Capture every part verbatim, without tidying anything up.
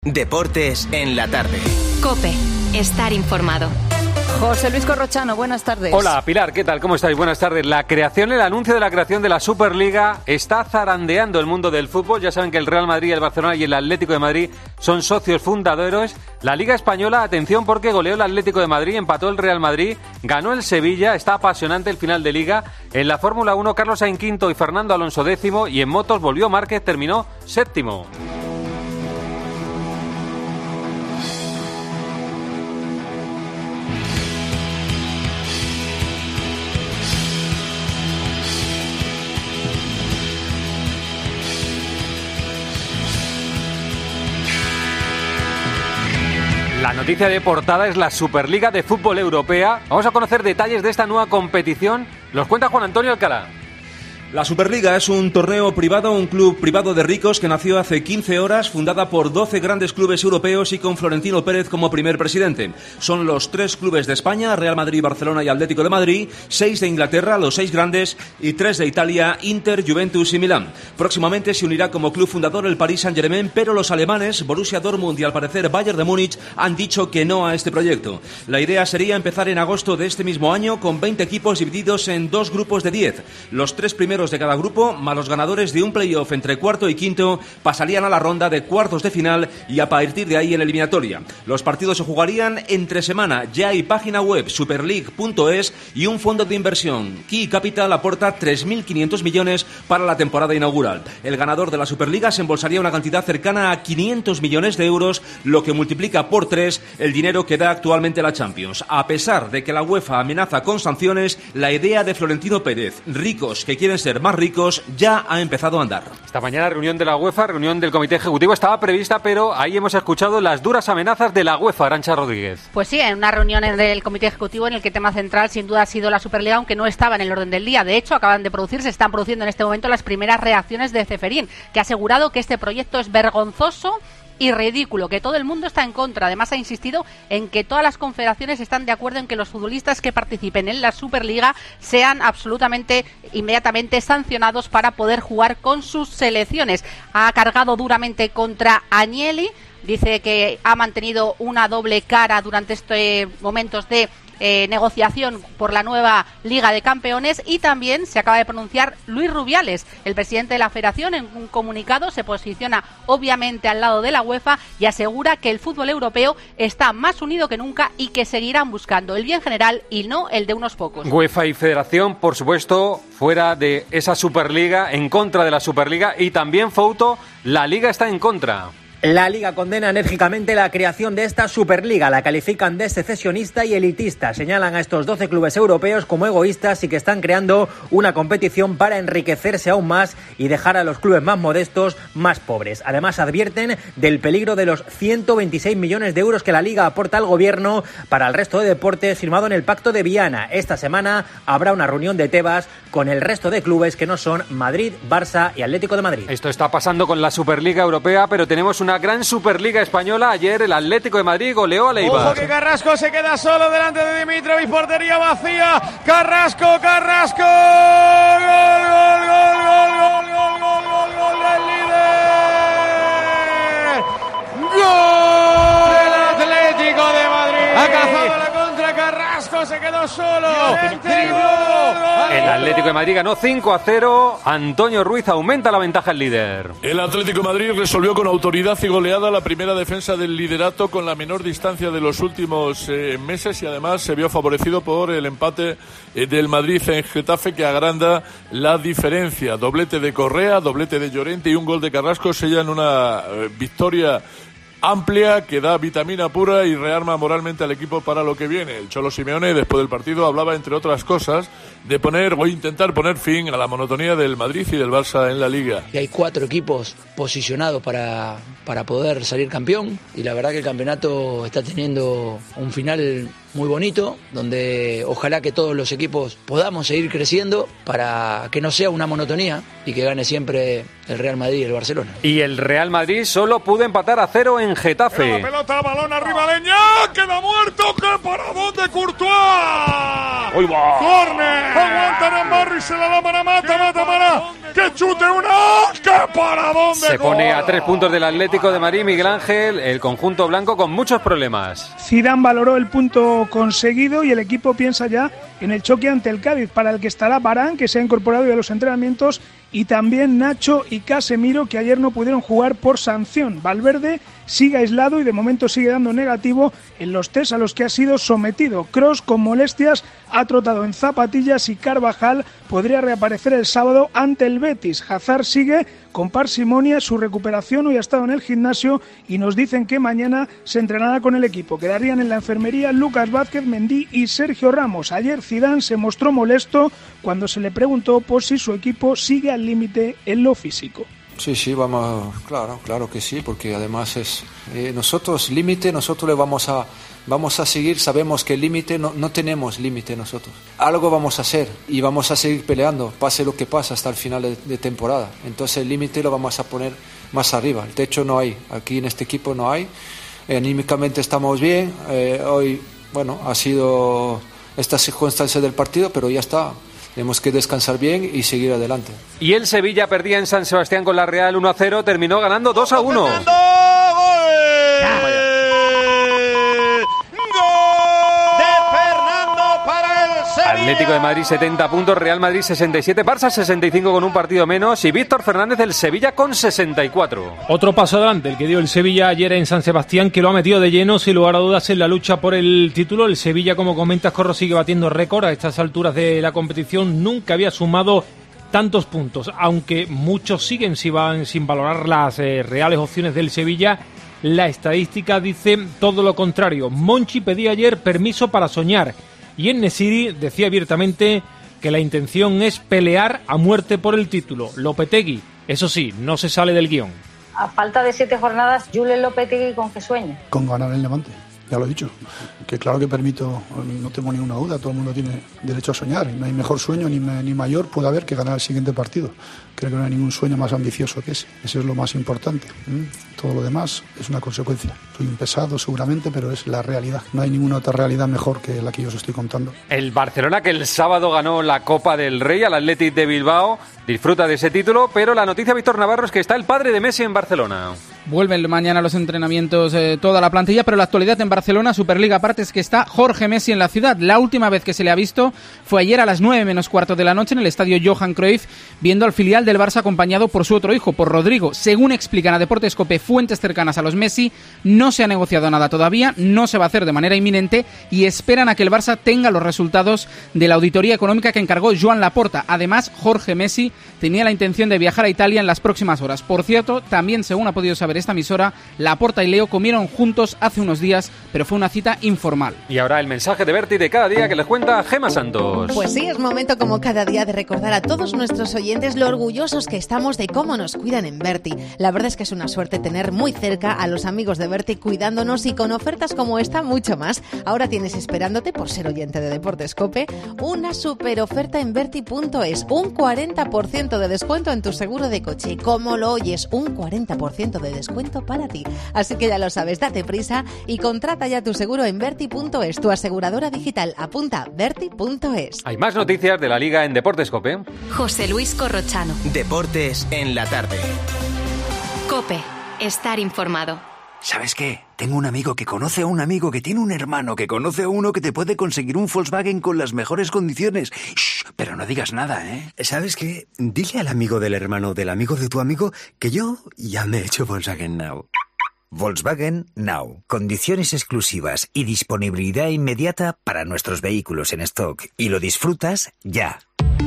Deportes en la tarde. COPE. Estar informado. José Luis Corrochano, buenas tardes. Hola, Pilar, ¿qué tal? ¿Cómo estáis? Buenas tardes. La creación, el anuncio de la creación de la Superliga está zarandeando el mundo del fútbol. Ya saben que el Real Madrid, el Barcelona y el Atlético de Madrid son socios fundadores. La Liga Española, atención, porque goleó el Atlético de Madrid, empató el Real Madrid, ganó el Sevilla, está apasionante el final de Liga. En la Fórmula uno, Carlos Sainz quinto y Fernando Alonso décimo, y en motos volvió Márquez, terminó séptimo. La noticia de portada es la Superliga de Fútbol Europea. Vamos a conocer detalles de esta nueva competición. Los cuenta Juan Antonio Alcalá. La Superliga es un torneo privado, un club privado de ricos que nació hace quince horas, fundada por doce grandes clubes europeos y con Florentino Pérez como primer presidente. Son los tres clubes de España, Real Madrid, Barcelona y Atlético de Madrid, seis de Inglaterra, los seis grandes, y tres de Italia, Inter, Juventus y Milán. Próximamente se unirá como club fundador el Paris Saint-Germain, pero los alemanes, Borussia Dortmund y al parecer Bayern de Múnich, han dicho que no a este proyecto. La idea sería empezar en agosto de este mismo año con veinte equipos divididos en dos grupos de diez. Los tres primeros de cada grupo, más los ganadores de un playoff entre cuarto y quinto, pasarían a la ronda de cuartos de final y a partir de ahí en eliminatoria. Los partidos se jugarían entre semana. Ya hay página web, superleague punto es, y un fondo de inversión. Key Capital aporta tres mil quinientos millones para la temporada inaugural. El ganador de la Superliga se embolsaría una cantidad cercana a quinientos millones de euros, lo que multiplica por tres el dinero que da actualmente la Champions. A pesar de que la UEFA amenaza con sanciones, la idea de Florentino Pérez, ricos que quieren ser más ricos, ya ha empezado a andar. Esta mañana reunión de la UEFA, reunión del Comité Ejecutivo estaba prevista, pero ahí hemos escuchado las duras amenazas de la UEFA. Arantxa Rodríguez. Pues sí, en una reunión del Comité Ejecutivo en el que el tema central sin duda ha sido la Superliga, aunque no estaba en el orden del día. De hecho, acaban de producirse, se están produciendo en este momento las primeras reacciones de Ceferín, que ha asegurado que este proyecto es vergonzoso y ridículo, que todo el mundo está en contra. Además, ha insistido en que todas las confederaciones están de acuerdo en que los futbolistas que participen en la Superliga sean absolutamente, inmediatamente sancionados para poder jugar con sus selecciones. Ha cargado duramente contra Agnelli, dice que ha mantenido una doble cara durante estos momentos de Eh, negociación por la nueva Liga de Campeones, y también se acaba de pronunciar Luis Rubiales, el presidente de la Federación. En un comunicado se posiciona obviamente al lado de la UEFA y asegura que el fútbol europeo está más unido que nunca y que seguirán buscando el bien general y no el de unos pocos. UEFA y Federación, por supuesto, fuera de esa Superliga, en contra de la Superliga, y también Fouto, la Liga está en contra. La Liga condena enérgicamente la creación de esta Superliga, la califican de secesionista y elitista. Señalan a estos doce clubes europeos como egoístas y que están creando una competición para enriquecerse aún más y dejar a los clubes más modestos más pobres. Además, advierten del peligro de los ciento veintiséis millones de euros que la Liga aporta al gobierno para el resto de deportes, firmado en el Pacto de Viana. Esta semana habrá una reunión de Tebas con el resto de clubes que no son Madrid, Barça y Atlético de Madrid. Esto está pasando con la Superliga Europea, pero tenemos una Una gran Superliga española. Ayer el Atlético de Madrid goleó a Eibar. Ojo que Carrasco se queda solo delante de Dimitrovic, portería vacía. Carrasco, Carrasco. Gol, gol, gol, gol, gol, gol, gol, gol, gol del líder. Gol del Atlético de Madrid. Ha cazado la contra Carrasco, se quedó solo. El Atlético de Madrid ganó cinco a cero. Antonio Ruiz aumenta la ventaja al líder. El Atlético de Madrid resolvió con autoridad y goleada la primera defensa del liderato con la menor distancia de los últimos eh, meses, y además se vio favorecido por el empate eh, del Madrid en Getafe, que agranda la diferencia. Doblete de Correa, doblete de Llorente y un gol de Carrasco sellan una eh, victoria amplia que da vitamina pura y rearma moralmente al equipo para lo que viene. El Cholo Simeone, después del partido, hablaba, entre otras cosas, de poner o intentar poner fin a la monotonía del Madrid y del Barça en la Liga. Y hay cuatro equipos posicionados para, para poder salir campeón, y la verdad que el campeonato está teniendo un final muy bonito, donde ojalá que todos los equipos podamos seguir creciendo para que no sea una monotonía y que gane siempre el Real Madrid y el Barcelona. Y el Real Madrid solo pudo empatar a cero en Getafe. La pelota, balón arriba, Leña, queda muerto, que para dónde Courtois. ¡Uy, va! ¡Corner! Aguanta Nambarri, se la da para Mata, Mata para ¡Que chute una! ¡Qué paradón de Se gol! pone a tres puntos del Atlético de Madrid, Miguel Ángel, el conjunto blanco con muchos problemas. Zidane valoró el punto conseguido y el equipo piensa ya en el choque ante el Cádiz, para el que estará Varane, que se ha incorporado a los entrenamientos, y también Nacho y Casemiro, que ayer no pudieron jugar por sanción. Valverde sigue aislado y de momento sigue dando negativo en los test a los que ha sido sometido. Kroos, con molestias, ha trotado en zapatillas y Carvajal podría reaparecer el sábado ante el Betis. Hazard sigue con parsimonia su recuperación, hoy ha estado en el gimnasio y nos dicen que mañana se entrenará con el equipo. Quedarían en la enfermería Lucas Vázquez, Mendy y Sergio Ramos. Ayer Zidane se mostró molesto cuando se le preguntó por si su equipo sigue al límite en lo físico. Sí, sí, vamos, claro, claro que sí, porque además es eh, nosotros límite, nosotros le vamos a vamos a seguir, sabemos que el límite no, no tenemos límite nosotros. Algo vamos a hacer y vamos a seguir peleando, pase lo que pase hasta el final de, de temporada. Entonces el límite lo vamos a poner más arriba. El techo no hay, aquí en este equipo no hay. Eh, anímicamente estamos bien. Eh, hoy, bueno, ha sido esta circunstancia del partido, pero ya está. Tenemos que descansar bien y seguir adelante. Y el Sevilla perdía en San Sebastián con la Real uno a cero, terminó ganando dos a uno. Atlético de Madrid setenta puntos, Real Madrid sesenta y siete, Barça sesenta y cinco con un partido menos y Víctor Fernández del Sevilla con sesenta y cuatro. Otro paso adelante el que dio el Sevilla ayer en San Sebastián, que lo ha metido de lleno sin lugar a dudas en la lucha por el título. El Sevilla, como comentas, Corro, sigue batiendo récord a estas alturas de la competición. Nunca había sumado tantos puntos, aunque muchos siguen sin valorar las eh, reales opciones del Sevilla. La estadística dice todo lo contrario. Monchi pedía ayer permiso para soñar y En-Nesyri decía abiertamente que la intención es pelear a muerte por el título. Lopetegui, eso sí, no se sale del guión. A falta de siete jornadas, Julen Lopetegui, ¿con qué sueña? Con ganar el Levante, ya lo he dicho. Que claro que permito, no tengo ninguna duda, todo el mundo tiene derecho a soñar. No hay mejor sueño ni, ni mayor puede haber que ganar el siguiente partido. Creo que no hay ningún sueño más ambicioso que ese. Ese es lo más importante. Todo lo demás es una consecuencia. Soy un pesado seguramente, pero es la realidad. No hay ninguna otra realidad mejor que la que yo os estoy contando. El Barcelona, que el sábado ganó la Copa del Rey al Athletic de Bilbao, disfruta de ese título, pero la noticia, Víctor Navarro, es que está el padre de Messi en Barcelona. Vuelven mañana los entrenamientos eh, toda la plantilla, pero la actualidad en Barcelona, Superliga aparte, es que está Jorge Messi en la ciudad. La última vez que se le ha visto fue ayer a las nueve menos cuarto de la noche en el estadio Johan Cruyff, viendo al filial del Barça acompañado por su otro hijo, por Rodrigo. Según explican a Deportes Cope fuentes cercanas a los Messi, no se ha negociado nada todavía, no se va a hacer de manera inminente y esperan a que el Barça tenga los resultados de la auditoría económica que encargó Joan Laporta. Además, Jorge Messi tenía la intención de viajar a Italia en las próximas horas. Por cierto, también según ha podido saber esta emisora, Laporta y Leo comieron juntos hace unos días, pero fue una cita informal. Y ahora el mensaje de Berti de cada día que les cuenta Gemma Santos. Pues sí, es momento como cada día de recordar a todos nuestros oyentes lo orgullosos que estamos de cómo nos cuidan en Berti. La verdad es que es una suerte tener muy cerca a los amigos de Berti cuidándonos y con ofertas como esta mucho más. Ahora tienes esperándote, por ser oyente de Deportes Cope, una super oferta en Berti punto es, un cuarenta por ciento de descuento en tu seguro de coche. Como lo oyes, un cuarenta por ciento de descuento para ti. Así que ya lo sabes, date prisa y contrata ya tu seguro en Berti punto es, tu aseguradora digital. Apunta Berti punto es. Hay más noticias de la Liga en Deportes Cope. José Luis Corrochano. Deportes en la tarde. Cope, estar informado. ¿Sabes qué? Tengo un amigo que conoce a un amigo que tiene un hermano que conoce a uno que te puede conseguir un Volkswagen con las mejores condiciones. Shh, pero no digas nada, ¿eh? ¿Sabes qué? Dile al amigo del hermano del amigo de tu amigo que yo ya me he hecho Volkswagen Now. Volkswagen Now. Condiciones exclusivas y disponibilidad inmediata para nuestros vehículos en stock. Y lo disfrutas ya.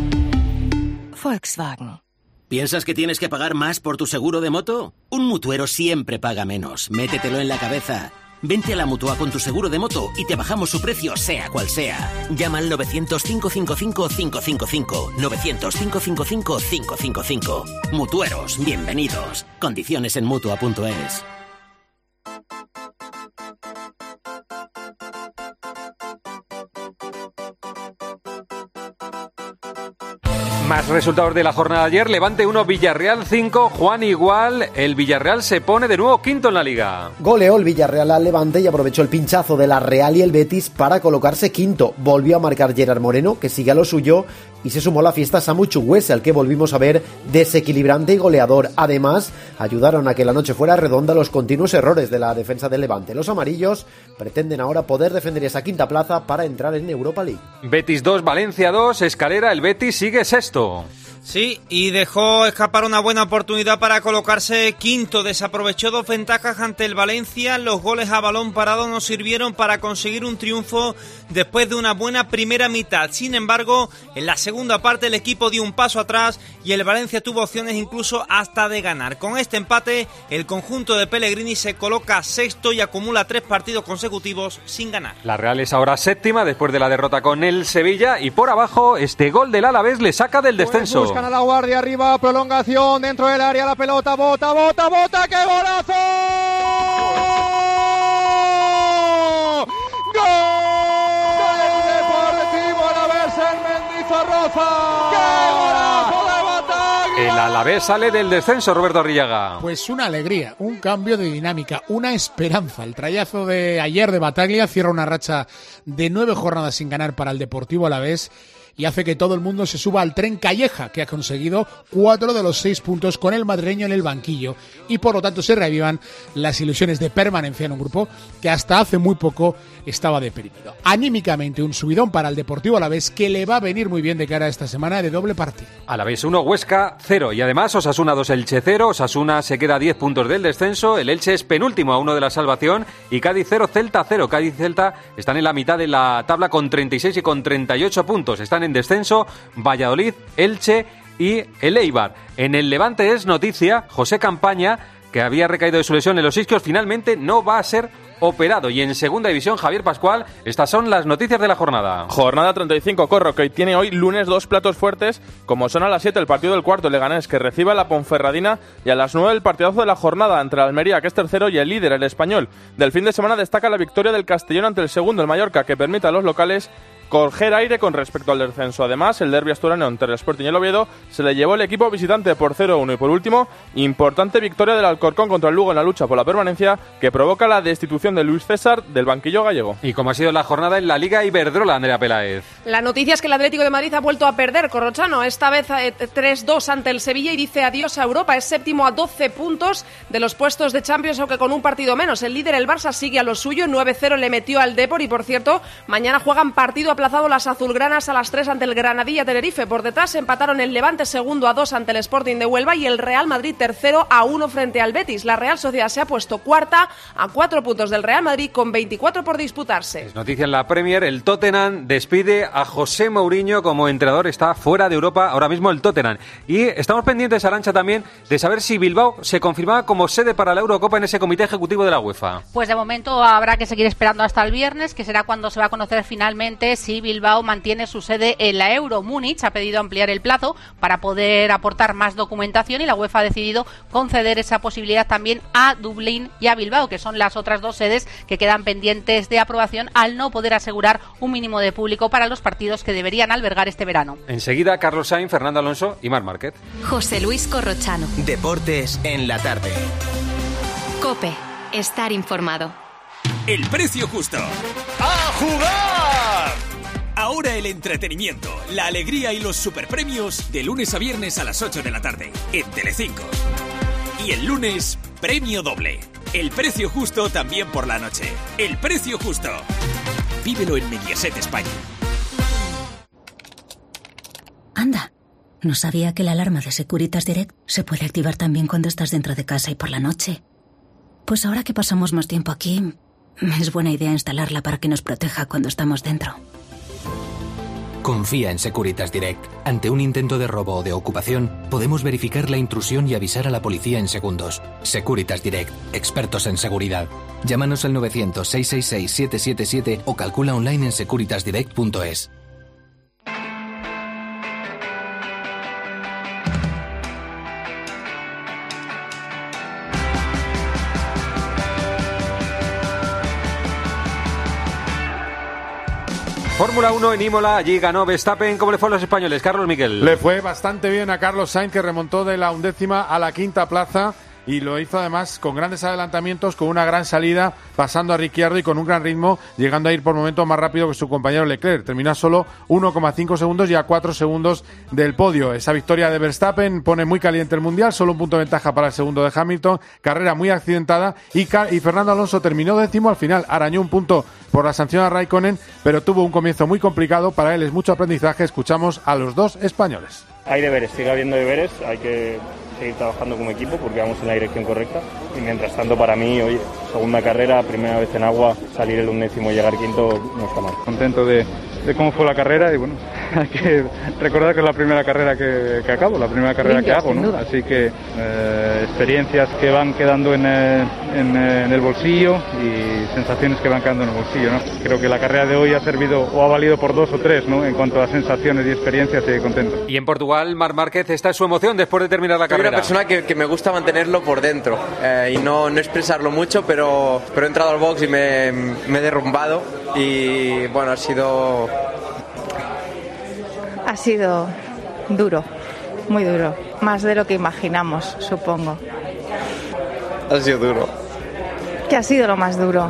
Volkswagen. ¿Piensas que tienes que pagar más por tu seguro de moto? Un mutuero siempre paga menos. Métetelo en la cabeza. Vente a la Mutua con tu seguro de moto y te bajamos su precio, sea cual sea. Llama al novecientos, cinco cinco cinco, cinco cinco cinco. novecientos, cinco cinco cinco, cinco cinco cinco. Mutueros, bienvenidos. Condiciones en Mutua punto es. Más resultados de la jornada de ayer. Levante uno, Villarreal cinco. Juan, igual, el Villarreal se pone de nuevo quinto en la Liga. Goleó el Villarreal al Levante y aprovechó el pinchazo de la Real y el Betis para colocarse quinto. Volvió a marcar Gerard Moreno, que sigue a lo suyo, y se sumó a la fiesta Samu Chukwueze, al que volvimos a ver desequilibrante y goleador. Además, ayudaron a que la noche fuera redonda los continuos errores de la defensa del Levante. Los amarillos pretenden ahora poder defender esa quinta plaza para entrar en Europa League. Betis dos, Valencia dos, escalera, el Betis sigue sexto. Sí, y dejó escapar una buena oportunidad para colocarse quinto. Desaprovechó dos ventajas ante el Valencia. Los goles a balón parado no sirvieron para conseguir un triunfo después de una buena primera mitad. Sin embargo, en la segunda parte el equipo dio un paso atrás y el Valencia tuvo opciones incluso hasta de ganar. Con este empate, el conjunto de Pellegrini se coloca sexto y acumula tres partidos consecutivos sin ganar. La Real es ahora séptima después de la derrota con el Sevilla y por abajo este gol del Alavés le saca del descenso. Buscan a la guardia arriba, prolongación dentro del área, la pelota, bota, bota, bota, ¡qué golazo! ¡Gol! ¡Del Deportivo Alavés en Mendizorroza! ¡Qué golazo de Bataglia! El Alavés sale del descenso, Roberto Arrillaga. Pues una alegría, un cambio de dinámica, una esperanza. El trayazo de ayer de Bataglia cierra una racha de nueve jornadas sin ganar para el Deportivo Alavés y hace que todo el mundo se suba al tren Calleja, que ha conseguido cuatro de los seis puntos con el madrileño en el banquillo, y por lo tanto se reavivan las ilusiones de permanencia en un grupo que hasta hace muy poco estaba deprimido. Anímicamente un subidón para el Deportivo Alavés, que le va a venir muy bien de cara a esta semana de doble partido. Alavés uno, Huesca cero, y además Osasuna dos, Elche cero. Osasuna se queda a diez puntos del descenso, el Elche es penúltimo a uno de la salvación, y Cádiz cero, Celta cero. Cádiz y Celta están en la mitad de la tabla con treinta y seis y con treinta y ocho puntos. Están en descenso Valladolid, Elche y el Eibar. En el Levante es noticia, José Campaña, que había recaído de su lesión en los isquios, finalmente no va a ser operado. Y en segunda división, Javier Pascual, estas son las noticias de la jornada. Jornada treinta y cinco, Corro, que tiene hoy lunes dos platos fuertes, como son a las siete el partido del cuarto, el Leganés, que recibe a la Ponferradina, y a las nueve el partidazo de la jornada entre el Almería, que es tercero, y el líder, el Español. Del fin de semana destaca la victoria del Castellón ante el segundo, el Mallorca, que permite a los locales coger aire con respecto al descenso. Además, el derbi asturiano entre el Sporting y el Oviedo se le llevó el equipo visitante por cero uno. Y por último, importante victoria del Alcorcón contra el Lugo en la lucha por la permanencia, que provoca la destitución de Luis César del banquillo gallego. Y como ha sido la jornada en la Liga Iberdrola, Andrea Peláez. La noticia es que el Atlético de Madrid ha vuelto a perder, Corrochano, esta vez tres dos ante el Sevilla, y dice adiós a Europa. Es séptimo a doce puntos de los puestos de Champions, aunque con un partido menos. El líder, el Barça, sigue a lo suyo, nueve cero le metió al Depor, y por cierto, mañana juegan partido aplazado las azulgranas a las tres ante el Granadilla Tenerife. Por detrás empataron el Levante segundo a dos ante el Sporting de Huelva y el Real Madrid tercero a uno frente al Betis. La Real Sociedad se ha puesto cuarta a cuatro puntos del Real Madrid con veinticuatro por disputarse. Es noticia en la Premier, el Tottenham despide a José Mourinho como entrenador, está fuera de Europa ahora mismo el Tottenham. Y estamos pendientes, Arantxa, también de saber si Bilbao se confirmaba como sede para la Eurocopa en ese comité ejecutivo de la UEFA. Pues de momento habrá que seguir esperando hasta el viernes, que será cuando se va a conocer finalmente si Bilbao mantiene su sede en la Euro. Múnich ha pedido ampliar el plazo para poder aportar más documentación y la UEFA ha decidido conceder esa posibilidad también a Dublín y a Bilbao, que son las otras dos sedes que quedan pendientes de aprobación al no poder asegurar un mínimo de público para los partidos que deberían albergar este verano. Enseguida, Carlos Sainz, Fernando Alonso y Marc Márquez. José Luis Corrochano. Deportes en la tarde. COPE. Estar informado. El precio justo. ¡A jugar! Ahora el entretenimiento, la alegría y los superpremios de lunes a viernes a las ocho de la tarde en Telecinco. Y el lunes, premio doble. El precio justo también por la noche. El precio justo. Vívelo en Mediaset España. Anda, no sabía que la alarma de Securitas Direct se puede activar también cuando estás dentro de casa y por la noche. Pues ahora que pasamos más tiempo aquí, es buena idea instalarla para que nos proteja cuando estamos dentro. Confía en Securitas Direct. Ante un intento de robo o de ocupación, podemos verificar la intrusión y avisar a la policía en segundos. Securitas Direct, expertos en seguridad. Llámanos al novecientos, seiscientos sesenta y seis, setecientos setenta y siete o calcula online en securitas direct punto es. Fórmula uno en Imola, allí ganó Verstappen. ¿Cómo le fue a los españoles, Carlos Miquel? Le fue bastante bien a Carlos Sainz, que remontó de la undécima a la quinta plaza y lo hizo además con grandes adelantamientos, con una gran salida, pasando a Ricciardo y con un gran ritmo, llegando a ir por momentos más rápido que su compañero Leclerc. Terminó solo uno coma cinco segundos y a cuatro segundos del podio. Esa victoria de Verstappen pone muy caliente el Mundial, solo un punto de ventaja para el segundo de Hamilton, carrera muy accidentada y, y Fernando Alonso terminó décimo al final, arañó un punto por la sanción a Raikkonen, pero tuvo un comienzo muy complicado, para él es mucho aprendizaje. Escuchamos a los dos españoles. Hay deberes, sigue habiendo deberes, hay que seguir trabajando como equipo porque vamos en la dirección correcta y mientras tanto para mí, oye, segunda carrera, primera vez en agua, salir el undécimo y llegar quinto no está mal. Contento de, de cómo fue la carrera y bueno, hay que recordar que es la primera carrera que, que acabo, la primera carrera Limpia, que hago, ¿no? Así que eh, experiencias que van quedando en, eh, en, eh, en el bolsillo y sensaciones que van quedando en el bolsillo, ¿no? Creo que la carrera de hoy ha servido o ha valido por dos o tres, ¿no? En cuanto a sensaciones y experiencias, estoy contento. Y en Portugal, Marc Márquez, esta es su emoción después de terminar la carrera. Soy una persona que, que me gusta mantenerlo por dentro eh, y no, no expresarlo mucho, pero, pero he entrado al box y me, me he derrumbado y bueno, ha sido... Ha sido duro, muy duro, más de lo que imaginamos, supongo. Ha sido duro. ¿Qué ha sido lo más duro?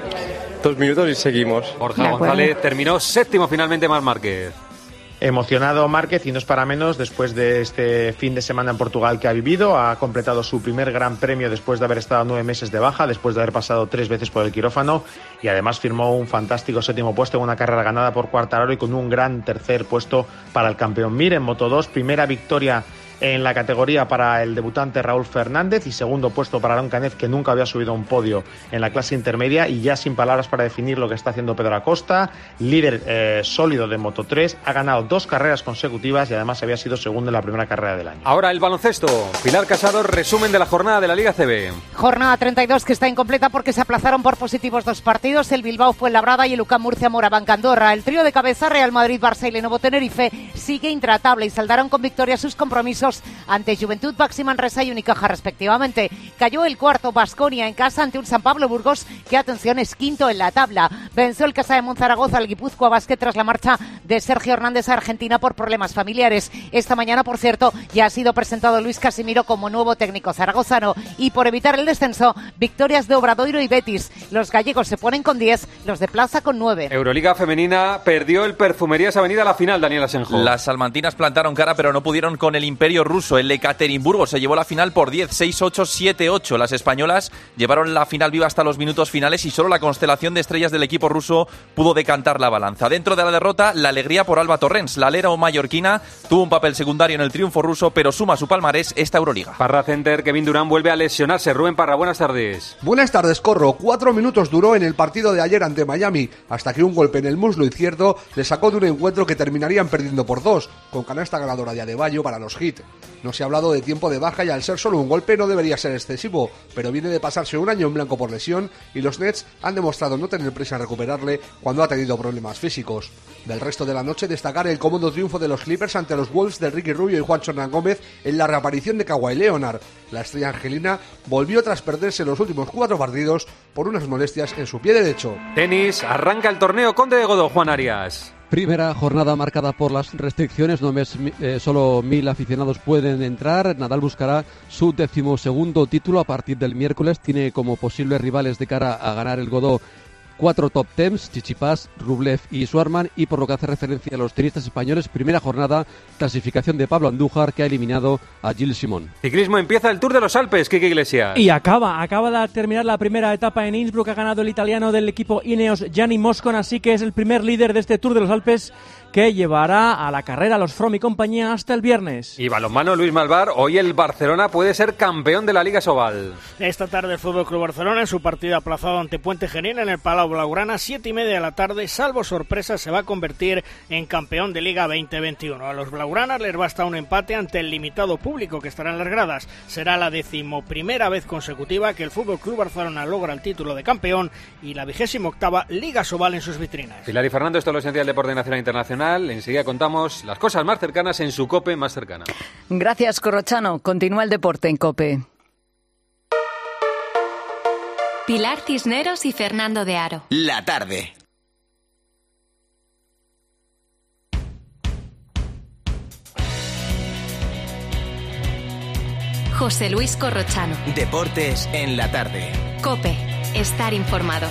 Dos minutos y seguimos. Borja González terminó séptimo finalmente, Marc Márquez. Emocionado Márquez, y no es para menos, después de este fin de semana en Portugal que ha vivido. Ha completado su primer gran premio después de haber estado nueve meses de baja, después de haber pasado tres veces por el quirófano, y además firmó un fantástico séptimo puesto en una carrera ganada por Quartararo y con un gran tercer puesto para el campeón Mir en Moto dos. Primera victoria en la categoría para el debutante Raúl Fernández y segundo puesto para Aron Canet, que nunca había subido a un podio en la clase intermedia. Y ya sin palabras para definir lo que está haciendo Pedro Acosta, líder eh, sólido de Moto tres, ha ganado dos carreras consecutivas y además había sido segundo en la primera carrera del año. Ahora el baloncesto. Pilar Casado, resumen de la jornada de la Liga A C B. Jornada treinta y dos que está incompleta porque se aplazaron por positivos dos partidos. El Bilbao Fuenlabrada y el U C A M Murcia Morabanca Andorra. El trío de cabeza Real Madrid, Barça y Lenovo Tenerife sigue intratable y saldaron con victoria sus compromisos ante Juventud, Baxi Manresa y Unicaja respectivamente. Cayó el cuarto Baskonia en casa ante un San Pablo Burgos que, atención, es quinto en la tabla. Venció el Casa de Monzaragoza al Guipúzcoa Basket tras la marcha de Sergio Hernández a Argentina por problemas familiares. Esta mañana, por cierto, ya ha sido presentado Luis Casimiro como nuevo técnico zaragozano. Y por evitar el descenso, victorias de Obradoiro y Betis. Los gallegos se ponen con diez, los de Plaza con nueve. Euroliga femenina, perdió el Perfumerías Avenida la final, Daniel Asenjo. Las salmantinas plantaron cara pero no pudieron con el Imperio ruso. El Ekaterimburgo se llevó la final por diez, seis ocho, siete ocho. Las españolas llevaron la final viva hasta los minutos finales y solo la constelación de estrellas del equipo ruso pudo decantar la balanza. Dentro de la derrota, la alegría por Alba Torrens. La alera mallorquina tuvo un papel secundario en el triunfo ruso, pero suma su palmarés esta Euroliga. Parra Center, Kevin Durán vuelve a lesionarse. Rubén Parra, buenas tardes. Buenas tardes, Corro. Cuatro minutos duró en el partido de ayer ante Miami, hasta que un golpe en el muslo izquierdo le sacó de un encuentro que terminarían perdiendo por dos, con canasta ganadora de Adebayo para los Heat. No se ha hablado de tiempo de baja y al ser solo un golpe no debería ser excesivo, pero viene de pasarse un año en blanco por lesión y los Nets han demostrado no tener prisa en recuperarle cuando ha tenido problemas físicos. Del resto de la noche, destacar el cómodo triunfo de los Clippers ante los Wolves de Ricky Rubio y Juancho Hernán Gómez en la reaparición de Kawhi Leonard. La estrella angelina volvió tras perderse los últimos cuatro partidos por unas molestias en su pie derecho. Tenis, arranca el torneo Conde de Godó, Juan Arias. Primera jornada marcada por las restricciones, no es, eh, solo mil aficionados pueden entrar. Nadal buscará su decimosegundo título a partir del miércoles. Tiene como posibles rivales de cara a ganar el Godó cuatro top tens, Tsitsipas, Rublev y Schwarman, y por lo que hace referencia a los tenistas españoles, primera jornada, clasificación de Pablo Andújar, que ha eliminado a Gilles Simón. Ciclismo, empieza el Tour de los Alpes, Quique Iglesias. Y acaba, acaba de terminar la primera etapa en Innsbruck, ha ganado el italiano del equipo Ineos, Gianni Moscon, así que es el primer líder de este Tour de los Alpes que llevará a la carrera a los Fromm y compañía hasta el viernes. Y balonmano, Luis Malvar, hoy el Barcelona puede ser campeón de la Liga Sobal. Esta tarde el Fútbol Club Barcelona en su partido aplazado ante Puente Genil en el Palau Blaugrana, siete y media de la tarde, salvo sorpresa, se va a convertir en campeón de Liga veinte veintiuno. A los blaugranas les basta un empate ante el limitado público que estará en las gradas. Será la decimoprimera vez consecutiva que el Fútbol Club Barcelona logra el título de campeón y la vigésima octava Liga Sobal en sus vitrinas. Pilar y Fernando, esto es lo esencial del deporte nacional e internacional. Enseguida contamos las cosas más cercanas en su COPE más cercana. Gracias, Corrochano. Continúa el deporte en COPE. Pilar Cisneros y Fernando de Aro. La tarde. José Luis Corrochano. Deportes en la tarde. COPE. Estar informado.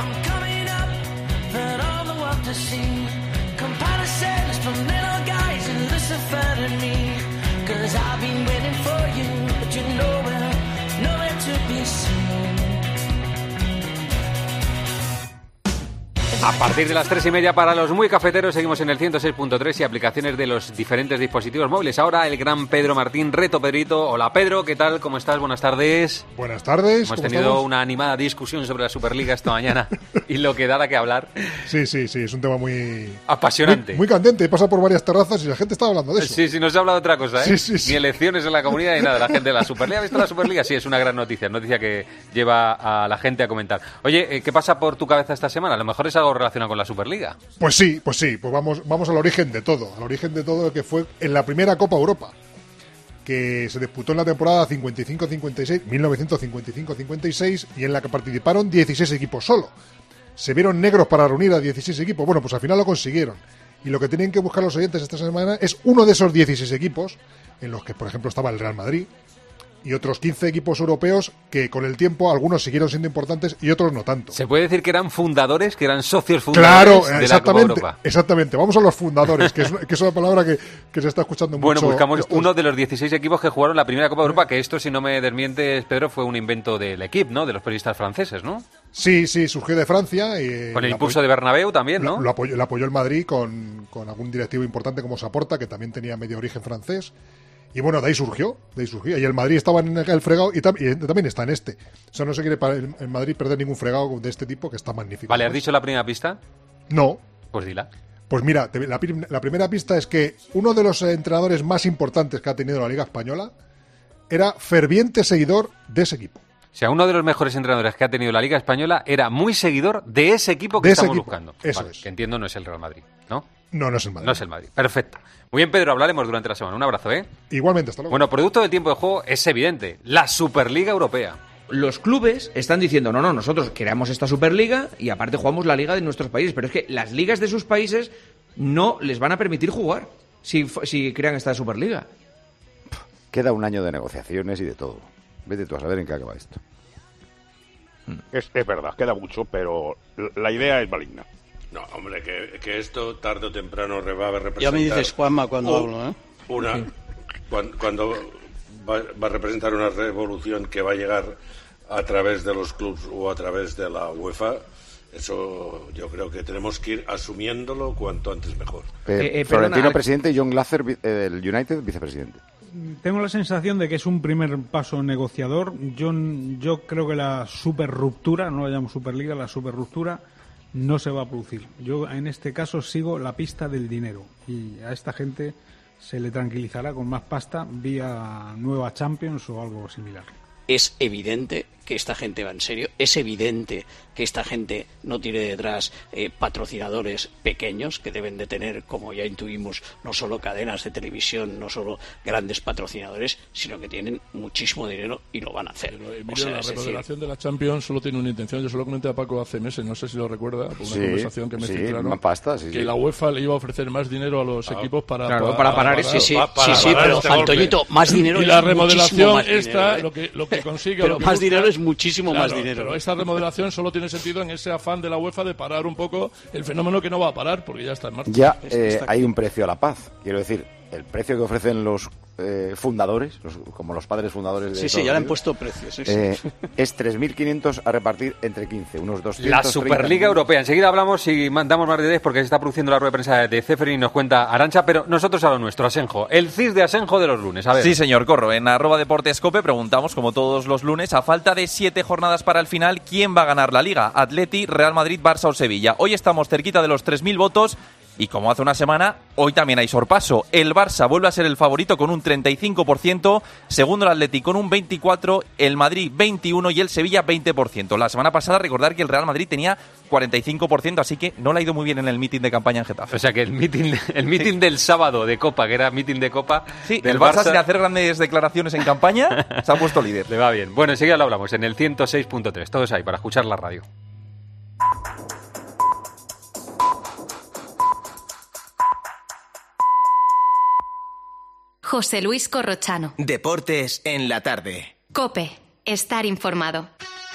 A partir de las tres y media para los muy cafeteros seguimos en el ciento seis punto tres y aplicaciones de los diferentes dispositivos móviles. Ahora el gran Pedro Martín, Reto Pedrito. Hola Pedro, ¿qué tal? ¿Cómo estás? Buenas tardes. Buenas tardes. Hemos tenido estamos? una animada discusión sobre la Superliga esta mañana y lo que da da que hablar. Sí, sí, sí, es un tema muy... apasionante. Muy, muy candente, he pasado por varias terrazas y la gente está hablando de eso. Sí, sí, no se habla de otra cosa, ¿eh? Sí, sí, sí. Ni elecciones en la comunidad ni nada. La gente de la Superliga. ¿Ha visto la Superliga? Sí, es una gran noticia. Noticia que lleva a la gente a comentar. Oye, ¿qué pasa por tu cabeza esta semana? A lo mejor es algo relacionado con la Superliga. Pues sí, pues sí, pues vamos, vamos al origen de todo, al origen de todo que fue en la primera Copa Europa, que se disputó en la temporada cincuenta y cinco cincuenta y seis, mil novecientos cincuenta y cinco cincuenta y seis, y en la que participaron dieciséis equipos solo. Se vieron negros para reunir a dieciséis equipos, bueno, pues al final lo consiguieron. Y lo que tienen que buscar los oyentes esta semana es uno de esos dieciséis equipos, en los que, por ejemplo, estaba el Real Madrid, y otros quince equipos europeos que con el tiempo algunos siguieron siendo importantes y otros no tanto. ¿Se puede decir que eran fundadores, que eran socios fundadores claro, de la Copa Europa? Claro, exactamente. Vamos a los fundadores, que es, que es una palabra que, que se está escuchando bueno, mucho. Bueno, buscamos estos... uno de los dieciséis equipos que jugaron la primera Copa Europa, que esto, si no me desmientes, Pedro, fue un invento del equipo, ¿no? De los periodistas franceses, ¿no? Sí, sí, surgió de Francia. Y, con el impulso apoyó, de Bernabéu también, ¿no? Lo, lo, apoyó, lo apoyó el Madrid con, con algún directivo importante como Saporta, que también tenía medio origen francés. Y bueno, de ahí surgió, de ahí surgió. Y el Madrid estaba en el fregado y, tam- y también está en este. O sea, no se quiere para el, el Madrid perder ningún fregado de este tipo que está magnífico. Vale, ¿has dicho la primera pista? No. Pues dila. Pues mira, te, la, la primera pista es que uno de los entrenadores más importantes que ha tenido la Liga Española era ferviente seguidor de ese equipo. O sea, uno de los mejores entrenadores que ha tenido la Liga Española era muy seguidor de ese equipo que de estamos equipo. buscando. Eso vale, es. Que entiendo no es el Real Madrid, ¿no? No, no es el Madrid. No es el Madrid. Perfecto. Muy bien, Pedro, hablaremos durante la semana. Un abrazo, ¿eh? Igualmente, hasta luego. Bueno, producto del tiempo de juego es evidente. La Superliga Europea. Los clubes están diciendo, no, no, nosotros creamos esta Superliga y aparte jugamos la liga de nuestros países. Pero es que las ligas de sus países no les van a permitir jugar si, si crean esta Superliga. Queda un año de negociaciones y de todo. Vete tú a saber en qué acaba esto. Es, es verdad, queda mucho, pero la idea es maligna. No, hombre, que, que esto tarde o temprano va a representar... Ya me dices Juanma cuando un, hablo, ¿eh? Una, sí. cuando, cuando va, va a representar una revolución que va a llegar a través de los clubes o a través de la UEFA. Eso yo creo que tenemos que ir asumiéndolo cuanto antes mejor. Eh, eh, Florentino perdona, presidente y John Glazer del eh, United vicepresidente. Tengo la sensación de que es un primer paso negociador. Yo, yo creo que la super ruptura, no la llamo Superliga, la super ruptura no se va a producir. Yo en este caso sigo la pista del dinero y a esta gente se le tranquilizará con más pasta vía nueva Champions o algo similar. Es evidente que esta gente va en serio, es evidente que esta gente no tiene detrás eh, patrocinadores pequeños que deben de tener, como ya intuimos, no solo cadenas de televisión, no solo grandes patrocinadores, sino que tienen muchísimo dinero y lo van a hacer. Pero, Emilio, o sea, la es remodelación decir... de la Champions solo tiene una intención. Yo se lo comenté a Paco hace meses, no sé si lo recuerda, por una sí, conversación que me sí, filtraron, más pasta, sí, que sí. la UEFA le iba a ofrecer más dinero a los ah, equipos para, claro, para, para parar, para, sí, sí, para, para, sí, sí, para pero este Antoñito, más dinero y es la remodelación más esta, dinero, ¿eh? lo que lo que consigue, pero lo que más busca, dinero es muchísimo claro, más dinero. Pero esta remodelación solo tiene sentido en ese afán de la UEFA de parar un poco el fenómeno que no va a parar porque ya está en marcha. Ya eh, hay un precio a la paz, quiero decir, el precio que ofrecen los eh, fundadores, los, como los padres fundadores de Sí, Estados sí, ya le han Unidos, puesto precios. Sí, eh, sí. es tres mil quinientos a repartir entre quince, unos doscientos La Superliga Europea. Enseguida hablamos y mandamos más detalles porque se está produciendo la rueda de prensa de Ceferín y nos cuenta Arantxa, pero nosotros a lo nuestro, Asenjo. El C I S de Asenjo de los lunes, a ver. Sí, señor, corro. En arroba Deportes Cope preguntamos, como todos los lunes, a falta de siete jornadas para el final, ¿quién va a ganar la Liga? Atleti, Real Madrid, Barça o Sevilla. Hoy estamos cerquita de los tres mil votos. Y como hace una semana, hoy también hay sorpaso. El Barça vuelve a ser el favorito con un treinta y cinco por ciento, segundo el Atleti con un veinticuatro por ciento, el Madrid veintiuno por ciento y el Sevilla veinte por ciento. La semana pasada, recordar que el Real Madrid tenía cuarenta y cinco por ciento, así que no le ha ido muy bien en el mítin de campaña en Getafe. O sea que el mítin el mítin sí. del sábado de Copa, que era mítin de Copa, sí, del el Barça, Barça sin hacer grandes declaraciones en campaña, se ha puesto líder. Le va bien. Bueno, enseguida lo hablamos en el ciento seis punto tres. Todos ahí para escuchar la radio. José Luis Corrochano. Deportes en la tarde. COPE. Estar informado.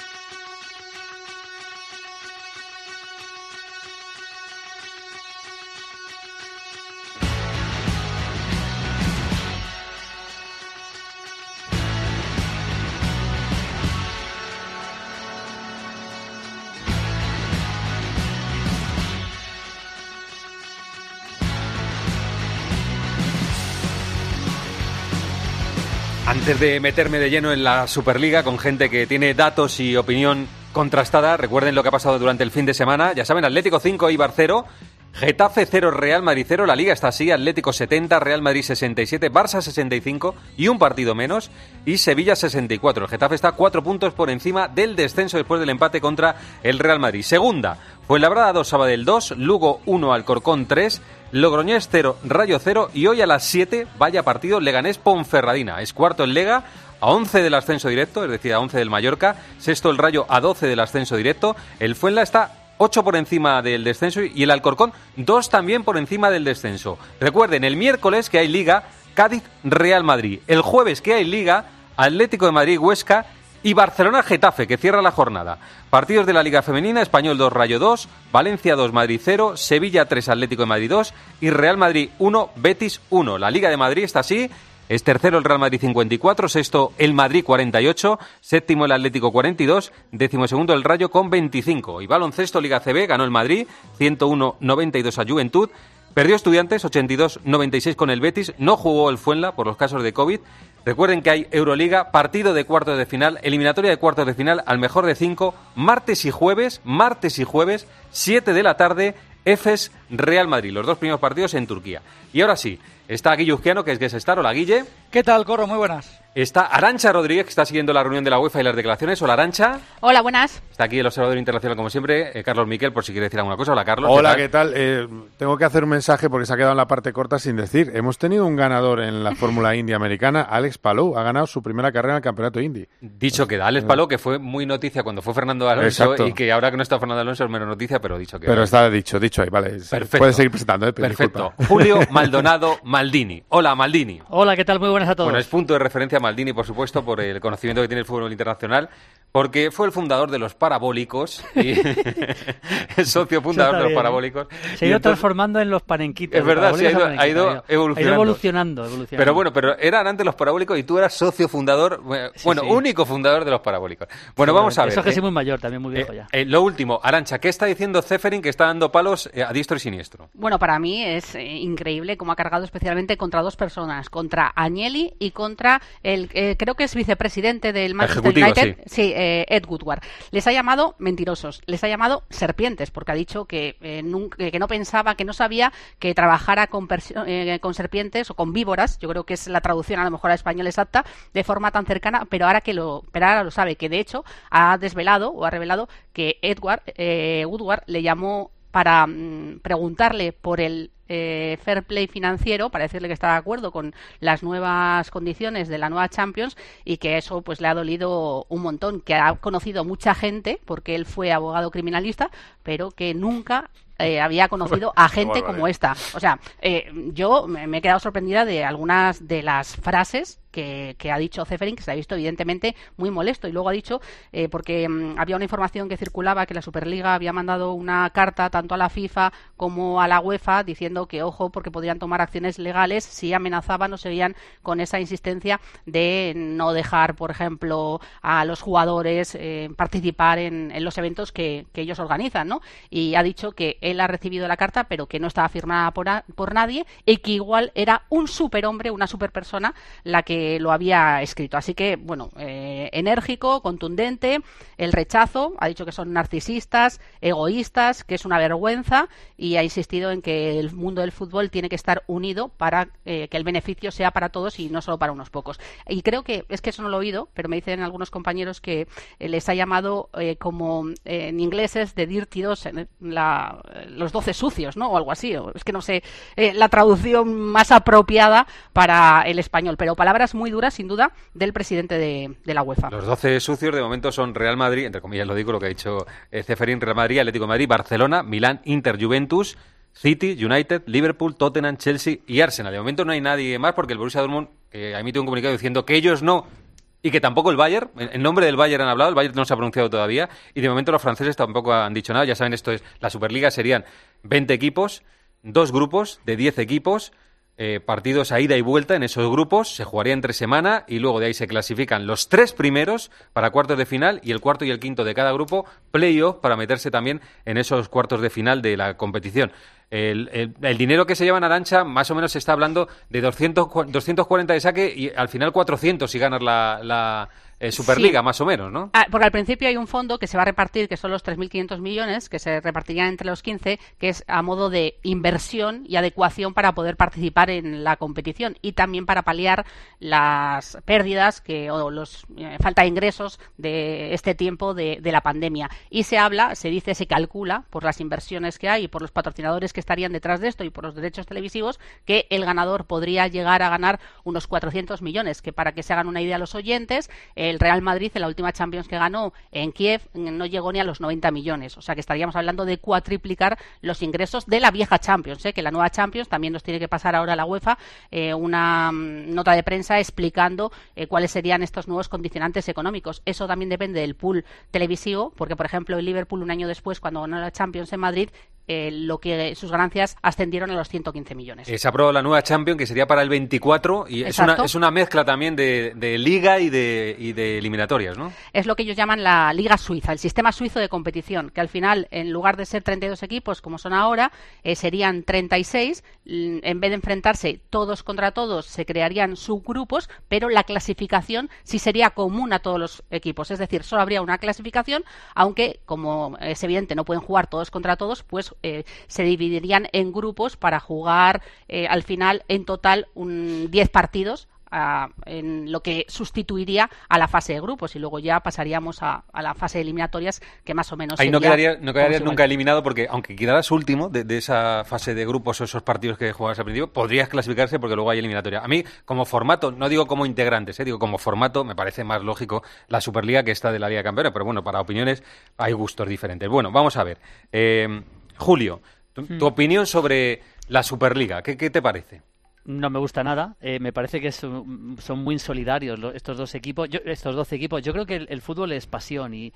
Antes de meterme de lleno en la Superliga con gente que tiene datos y opinión contrastada, recuerden lo que ha pasado durante el fin de semana. Ya saben, Atlético cinco, Eibar cero, Getafe cero, Real Madrid cero. La Liga está así: Atlético setenta, Real Madrid sesenta y siete, Barça sesenta y cinco y un partido menos, y Sevilla sesenta y cuatro. El Getafe está cuatro puntos por encima del descenso después del empate contra el Real Madrid. Segunda, Fuenlabrada dos, Sabadell dos, Lugo uno, Alcorcón tres, Logroñés cero, Rayo cero, y hoy a las siete, vaya partido, Leganés-Ponferradina. Es cuarto el Lega, a once del ascenso directo, es decir, a once del Mallorca. Sexto el Rayo, a doce del ascenso directo. El Fuenla está ocho por encima del descenso y el Alcorcón dos también por encima del descenso. Recuerden, el miércoles que hay Liga, Cádiz-Real Madrid. El jueves que hay Liga, Atlético de Madrid-Huesca y Barcelona-Getafe, que cierra la jornada. Partidos de la Liga Femenina: Español dos, Rayo dos, Valencia dos, Madrid cero, Sevilla tres, Atlético de Madrid dos y Real Madrid uno, Betis uno. La Liga de Madrid está así: es tercero el Real Madrid cincuenta y cuatro, sexto el Madrid cuarenta y ocho, séptimo el Atlético cuarenta y dos, decimosegundo el Rayo con veinticinco. Y baloncesto, Liga C B, ganó el Madrid ciento uno noventa y dos a Juventud. Perdió Estudiantes ochenta y dos noventa y seis con el Betis. No jugó el Fuenla por los casos de COVID. Recuerden que hay Euroliga, partido de cuartos de final, eliminatoria de cuartos de final al mejor de cinco, martes y jueves, martes y jueves, siete de la tarde, Efes Real Madrid, los dos primeros partidos en Turquía. Y ahora sí, está Guille Uzquiano, que es Guesestar. Hola, Guille. ¿Qué tal, Corro? Muy buenas. Está Arantxa Rodríguez, que está siguiendo la reunión de la UEFA y las declaraciones. Hola, Arantxa. Hola, buenas. Está aquí el observador internacional, como siempre, eh, Carlos Miquel, por si quiere decir alguna cosa. Hola, Carlos. Hola, ¿qué tal? ¿Qué tal? Eh, tengo que hacer un mensaje porque se ha quedado en la parte corta sin decir. Hemos tenido un ganador en la Fórmula Indy americana. Alex Palou ha ganado su primera carrera en el Campeonato Indy. Dicho queda. Alex Palou, que fue muy noticia cuando fue Fernando Alonso. Exacto. Y que ahora que no está Fernando Alonso es menos noticia, pero dicho que... Pero está dicho, dicho ahí, vale. Perfecto. Puedes seguir presentando, eh, Perfecto. Disculpa. Julio Maldonado Maldini. Hola, Maldini. Hola, ¿qué tal? Muy buenas a todos. Bueno, es punto de referencia Maldini, por supuesto, por el conocimiento que tiene el fútbol internacional, porque fue el fundador de los parabólicos y el socio fundador de los bien, parabólicos. Se ha ido entonces, transformando en los panenquitos. Es verdad, sí, ha ido, ha ido evolucionando. Ha ido evolucionando, evolucionando. Pero bueno, pero eran antes los parabólicos y tú eras socio fundador, bueno, sí, sí. único fundador de los parabólicos. Bueno, sí, vamos a ver. Eso es que eh, soy muy mayor, también muy viejo eh, ya. Eh, lo último, Arantxa, ¿qué está diciendo Ceferin, que está dando palos eh, a diestro y siniestro? Bueno, para mí es eh, increíble cómo ha cargado especialmente contra dos personas, contra Agnelli y contra el, eh, creo que es vicepresidente del Manchester Ejecutivo, United, sí, sí eh, Ed Woodward. Les ha llamado mentirosos, les ha llamado serpientes, porque ha dicho que, eh, nunca, que no pensaba, que no sabía que trabajara con, eh, con serpientes o con víboras, yo creo que es la traducción a lo mejor al español exacta, de forma tan cercana, pero ahora que lo, pero ahora lo sabe, que de hecho ha desvelado o ha revelado que Edward, eh, Woodward le llamó para mm, preguntarle por el eh, fair play financiero, para decirle que está de acuerdo con las nuevas condiciones de la nueva Champions y que eso pues le ha dolido un montón, que ha conocido mucha gente porque él fue abogado criminalista, pero que nunca Eh, había conocido a gente como esta. O sea, eh, yo me he quedado sorprendida de algunas de las frases que, que ha dicho Ceferin, que se ha visto evidentemente muy molesto. Y luego ha dicho, eh, porque um, había una información que circulaba que la Superliga había mandado una carta tanto a la FIFA como a la UEFA diciendo que, ojo, porque podrían tomar acciones legales si amenazaban o seguían con esa insistencia de no dejar, por ejemplo, a los jugadores eh, participar en, en los eventos que, que ellos organizan, ¿no? Y ha dicho que él ha recibido la carta, pero que no estaba firmada por, a, por nadie y que igual era un superhombre, una superpersona la que lo había escrito. Así que, bueno, eh, enérgico, contundente, el rechazo, ha dicho que son narcisistas, egoístas, que es una vergüenza y ha insistido en que el mundo del fútbol tiene que estar unido para eh, que el beneficio sea para todos y no solo para unos pocos. Y creo que, es que eso no lo he oído, pero me dicen algunos compañeros que eh, les ha llamado eh, como eh, en inglés es The Dirty Dozen, la los doce sucios, ¿no? O algo así. Es que no sé eh, la traducción más apropiada para el español, pero palabras muy duras, sin duda, del presidente de, de la UEFA. Los doce sucios de momento son Real Madrid, entre comillas lo digo, lo que ha dicho eh, Ceferin, Real Madrid, Atlético de Madrid, Barcelona, Milán, Inter, Juventus, City, United, Liverpool, Tottenham, Chelsea y Arsenal. De momento no hay nadie más porque el Borussia Dortmund eh, ha emitido un comunicado diciendo que ellos no y que tampoco el Bayern. En nombre del Bayern han hablado, el Bayern no se ha pronunciado todavía y de momento los franceses tampoco han dicho nada. Ya saben, esto es la Superliga, serían veinte equipos, dos grupos de diez equipos, eh, partidos a ida y vuelta en esos grupos, se jugaría entre semana y luego de ahí se clasifican los tres primeros para cuartos de final y el cuarto y el quinto de cada grupo, play-off para meterse también en esos cuartos de final de la competición. El, el, el dinero que se lleva en Arantxa, más o menos se está hablando de doscientos, doscientos cuarenta de saque y al final cuatrocientos si ganas la, la eh, Superliga, sí. Más o menos, ¿no? Ah, porque al principio hay un fondo que se va a repartir, que son los tres mil quinientos millones, que se repartirían entre los quince, que es a modo de inversión y adecuación para poder participar en la competición y también para paliar las pérdidas que o los eh, falta de ingresos de este tiempo de, de la pandemia. Y se habla, se dice, se calcula por las inversiones que hay y por los patrocinadores que estarían detrás de esto y por los derechos televisivos, que el ganador podría llegar a ganar unos cuatrocientos millones, que para que se hagan una idea los oyentes, el Real Madrid en la última Champions que ganó en Kiev no llegó ni a los noventa millones, o sea que estaríamos hablando de cuatriplicar los ingresos de la vieja Champions, ¿eh? Que la nueva Champions también nos tiene que pasar ahora a la UEFA eh, una um, nota de prensa explicando eh, cuáles serían estos nuevos condicionantes económicos. Eso también depende del pool televisivo, porque por ejemplo el Liverpool un año después, cuando ganó la Champions en Madrid, Eh, lo que sus ganancias ascendieron a los ciento quince millones. Eh, se ha aprobado la nueva Champions, que sería para el veinticuatro, y es una, es una mezcla también de, de liga y de, y de eliminatorias, ¿no? Es lo que ellos llaman la Liga Suiza, el sistema suizo de competición, que al final, en lugar de ser treinta y dos equipos, como son ahora, eh, serían treinta y seis. En vez de enfrentarse todos contra todos, se crearían subgrupos, pero la clasificación sí sería común a todos los equipos. Es decir, solo habría una clasificación, aunque, como es evidente, no pueden jugar todos contra todos, pues Eh, se dividirían en grupos para jugar eh, al final en total un diez partidos a, en lo que sustituiría a la fase de grupos y luego ya pasaríamos a, a la fase de eliminatorias, que más o menos ahí sería, no quedaría, no quedaría nunca igual. eliminado, porque aunque quedaras último de, de esa fase de grupos o esos partidos que jugabas al principio, podrías clasificarse porque luego hay eliminatoria. A mí, como formato, no digo como integrantes, eh, digo como formato, me parece más lógico la Superliga que esta de la Liga de Campeones, pero bueno, para opiniones hay gustos diferentes. Bueno, vamos a ver. Eh, Julio, tu, tu opinión sobre la Superliga, ¿qué, qué te parece? No me gusta nada. Eh, me parece que son, son muy insolidarios los, estos dos equipos, yo, estos doce equipos. Yo creo que el, el fútbol es pasión y,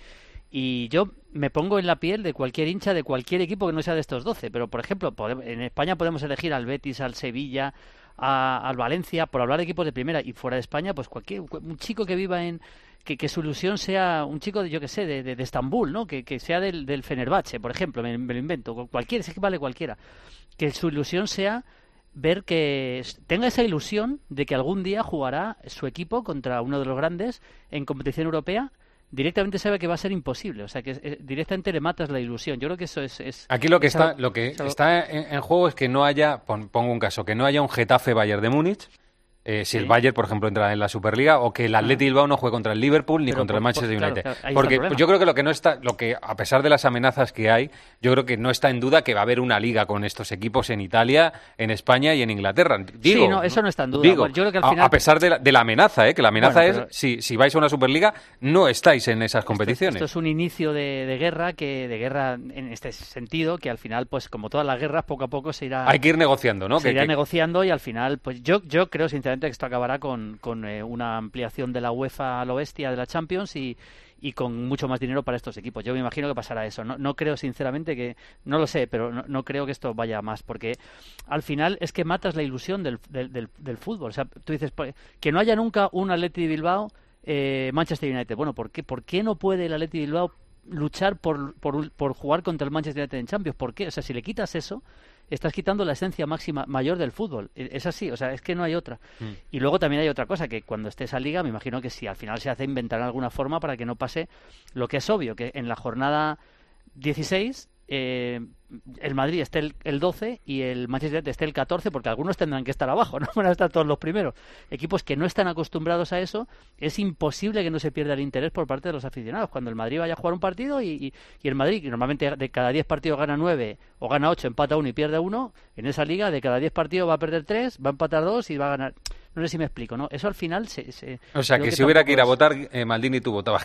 y yo me pongo en la piel de cualquier hincha de cualquier equipo que no sea de estos doce. Pero, por ejemplo, podemos, en España podemos elegir al Betis, al Sevilla, a, al Valencia, por hablar de equipos de primera. Y fuera de España, pues cualquier un chico que viva en... Que, que su ilusión sea un chico, de, yo que sé, de, de, de Estambul, ¿no? Que, que sea del, del Fenerbahce, por ejemplo, me, me lo invento, cualquiera, es que vale cualquiera. Que su ilusión sea ver que tenga esa ilusión de que algún día jugará su equipo contra uno de los grandes en competición europea. Directamente sabe que va a ser imposible, o sea que eh, directamente le matas la ilusión. Yo creo que eso es... es Aquí lo que es está algo, lo que es algo... está en, en juego es que no haya, pon, pongo un caso, que no haya un Getafe Bayern de Múnich. Eh, si sí. el Bayern, por ejemplo, entra en la Superliga, o que el Athletic Bilbao no juegue contra el Liverpool ni Pero contra por, el Manchester por, United. claro, claro, porque pues yo creo que lo que no está, lo que a pesar de las amenazas que hay, yo creo que no está en duda que va a haber una liga con estos equipos en Italia, en España y en Inglaterra. Digo, sí, no, eso no está en duda. Digo, bueno, yo creo que al final... a, a pesar de la, de la amenaza, ¿eh? Que la amenaza bueno, pero... es, si, si vais a una Superliga, no estáis en esas competiciones. Esto, esto es un inicio de, de guerra, que de guerra en este sentido, que al final, pues como todas las guerras, poco a poco se irá... Hay que ir negociando, ¿no? Se que, irá que... negociando y al final, pues yo, yo creo sinceramente que esto acabará con, con eh, una ampliación de la UEFA a lo bestia de la Champions y, y con mucho más dinero para estos equipos. Yo me imagino que pasará eso. No, no creo sinceramente que... No lo sé, pero no, no creo que esto vaya más, porque al final es que matas la ilusión del, del, del, del fútbol. O sea, tú dices, que no haya nunca un Athletic de Bilbao, eh, Manchester United. Bueno, ¿por qué, ¿por qué no puede el Athletic de Bilbao luchar por, por, por jugar contra el Manchester United en Champions? ¿Por qué? O sea, si le quitas eso, estás quitando la esencia máxima mayor del fútbol. Es así, o sea, es que no hay otra. Mm. Y luego también hay otra cosa, que cuando esté esa liga, me imagino que si al final se hace, inventarán alguna forma para que no pase lo que es obvio, que en la jornada dieciséis eh, el Madrid esté el, el doce y el Manchester United esté el catorce, porque algunos tendrán que estar abajo, no van a estar todos los primeros. Equipos que no están acostumbrados a eso, es imposible que no se pierda el interés por parte de los aficionados. Cuando el Madrid vaya a jugar un partido y, y, y el Madrid, que normalmente de cada diez partidos gana nueve o gana ocho, empata uno y pierde uno, en esa liga de cada diez partidos va a perder tres, va a empatar dos y va a ganar... No sé si me explico, ¿no? Eso al final se... se o sea, que, que si hubiera que ir a votar, eh, Maldini, tú votabas que no.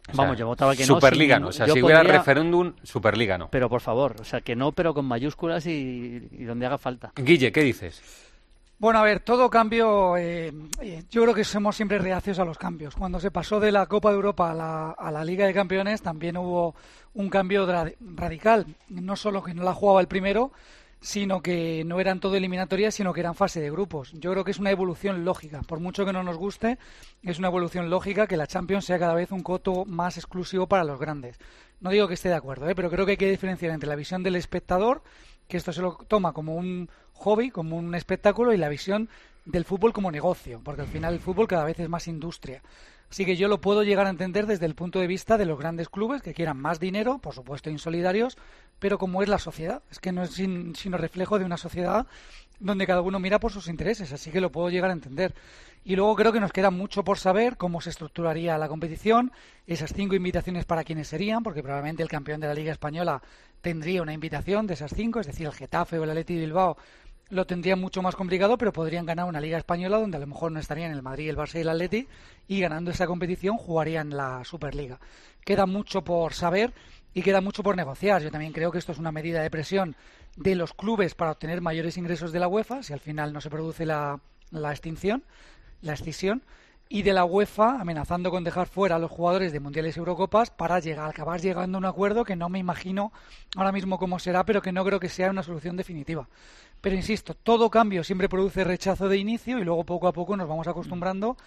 O sea, Vamos, yo votaba que no. Superliga sin- no, o sea, yo si hubiera pondría- referéndum, Superliga no. Pero por favor, o sea, que no, pero con mayúsculas y, y donde haga falta. Guille, ¿qué dices? Bueno, a ver, todo cambio, eh, eh, yo creo que somos siempre reacios a los cambios. Cuando se pasó de la Copa de Europa a la, a la Liga de Campeones también hubo un cambio dra- radical. No solo que no la jugaba el primero, sino que no eran todo eliminatorias, sino que eran fase de grupos. Yo creo que es una evolución lógica. Por mucho que no nos guste, es una evolución lógica que la Champions sea cada vez un coto más exclusivo para los grandes. No digo que esté de acuerdo, ¿eh? Pero creo que hay que diferenciar entre la visión del espectador, que esto se lo toma como un hobby, como un espectáculo, y la visión del fútbol como negocio, porque al final el fútbol cada vez es más industria. Así que yo lo puedo llegar a entender desde el punto de vista de los grandes clubes que quieran más dinero, por supuesto insolidarios, pero como es la sociedad, es que no es sin- sino reflejo de una sociedad donde cada uno mira por sus intereses, así que lo puedo llegar a entender. Y luego creo que nos queda mucho por saber cómo se estructuraría la competición, esas cinco invitaciones para quienes serían, porque probablemente el campeón de la Liga Española tendría una invitación de esas cinco, es decir, el Getafe o el Athletic de Bilbao lo tendrían mucho más complicado, pero podrían ganar una Liga Española donde a lo mejor no estarían el Madrid, el Barça y el Atleti, y ganando esa competición jugarían la Superliga. Queda mucho por saber y queda mucho por negociar. Yo también creo que esto es una medida de presión de los clubes para obtener mayores ingresos de la UEFA, si al final no se produce la, la extinción, la escisión, y de la UEFA amenazando con dejar fuera a los jugadores de Mundiales y Eurocopas para llegar, acabar llegando a un acuerdo que no me imagino ahora mismo cómo será, pero que no creo que sea una solución definitiva. Pero insisto, todo cambio siempre produce rechazo de inicio y luego poco a poco nos vamos acostumbrando.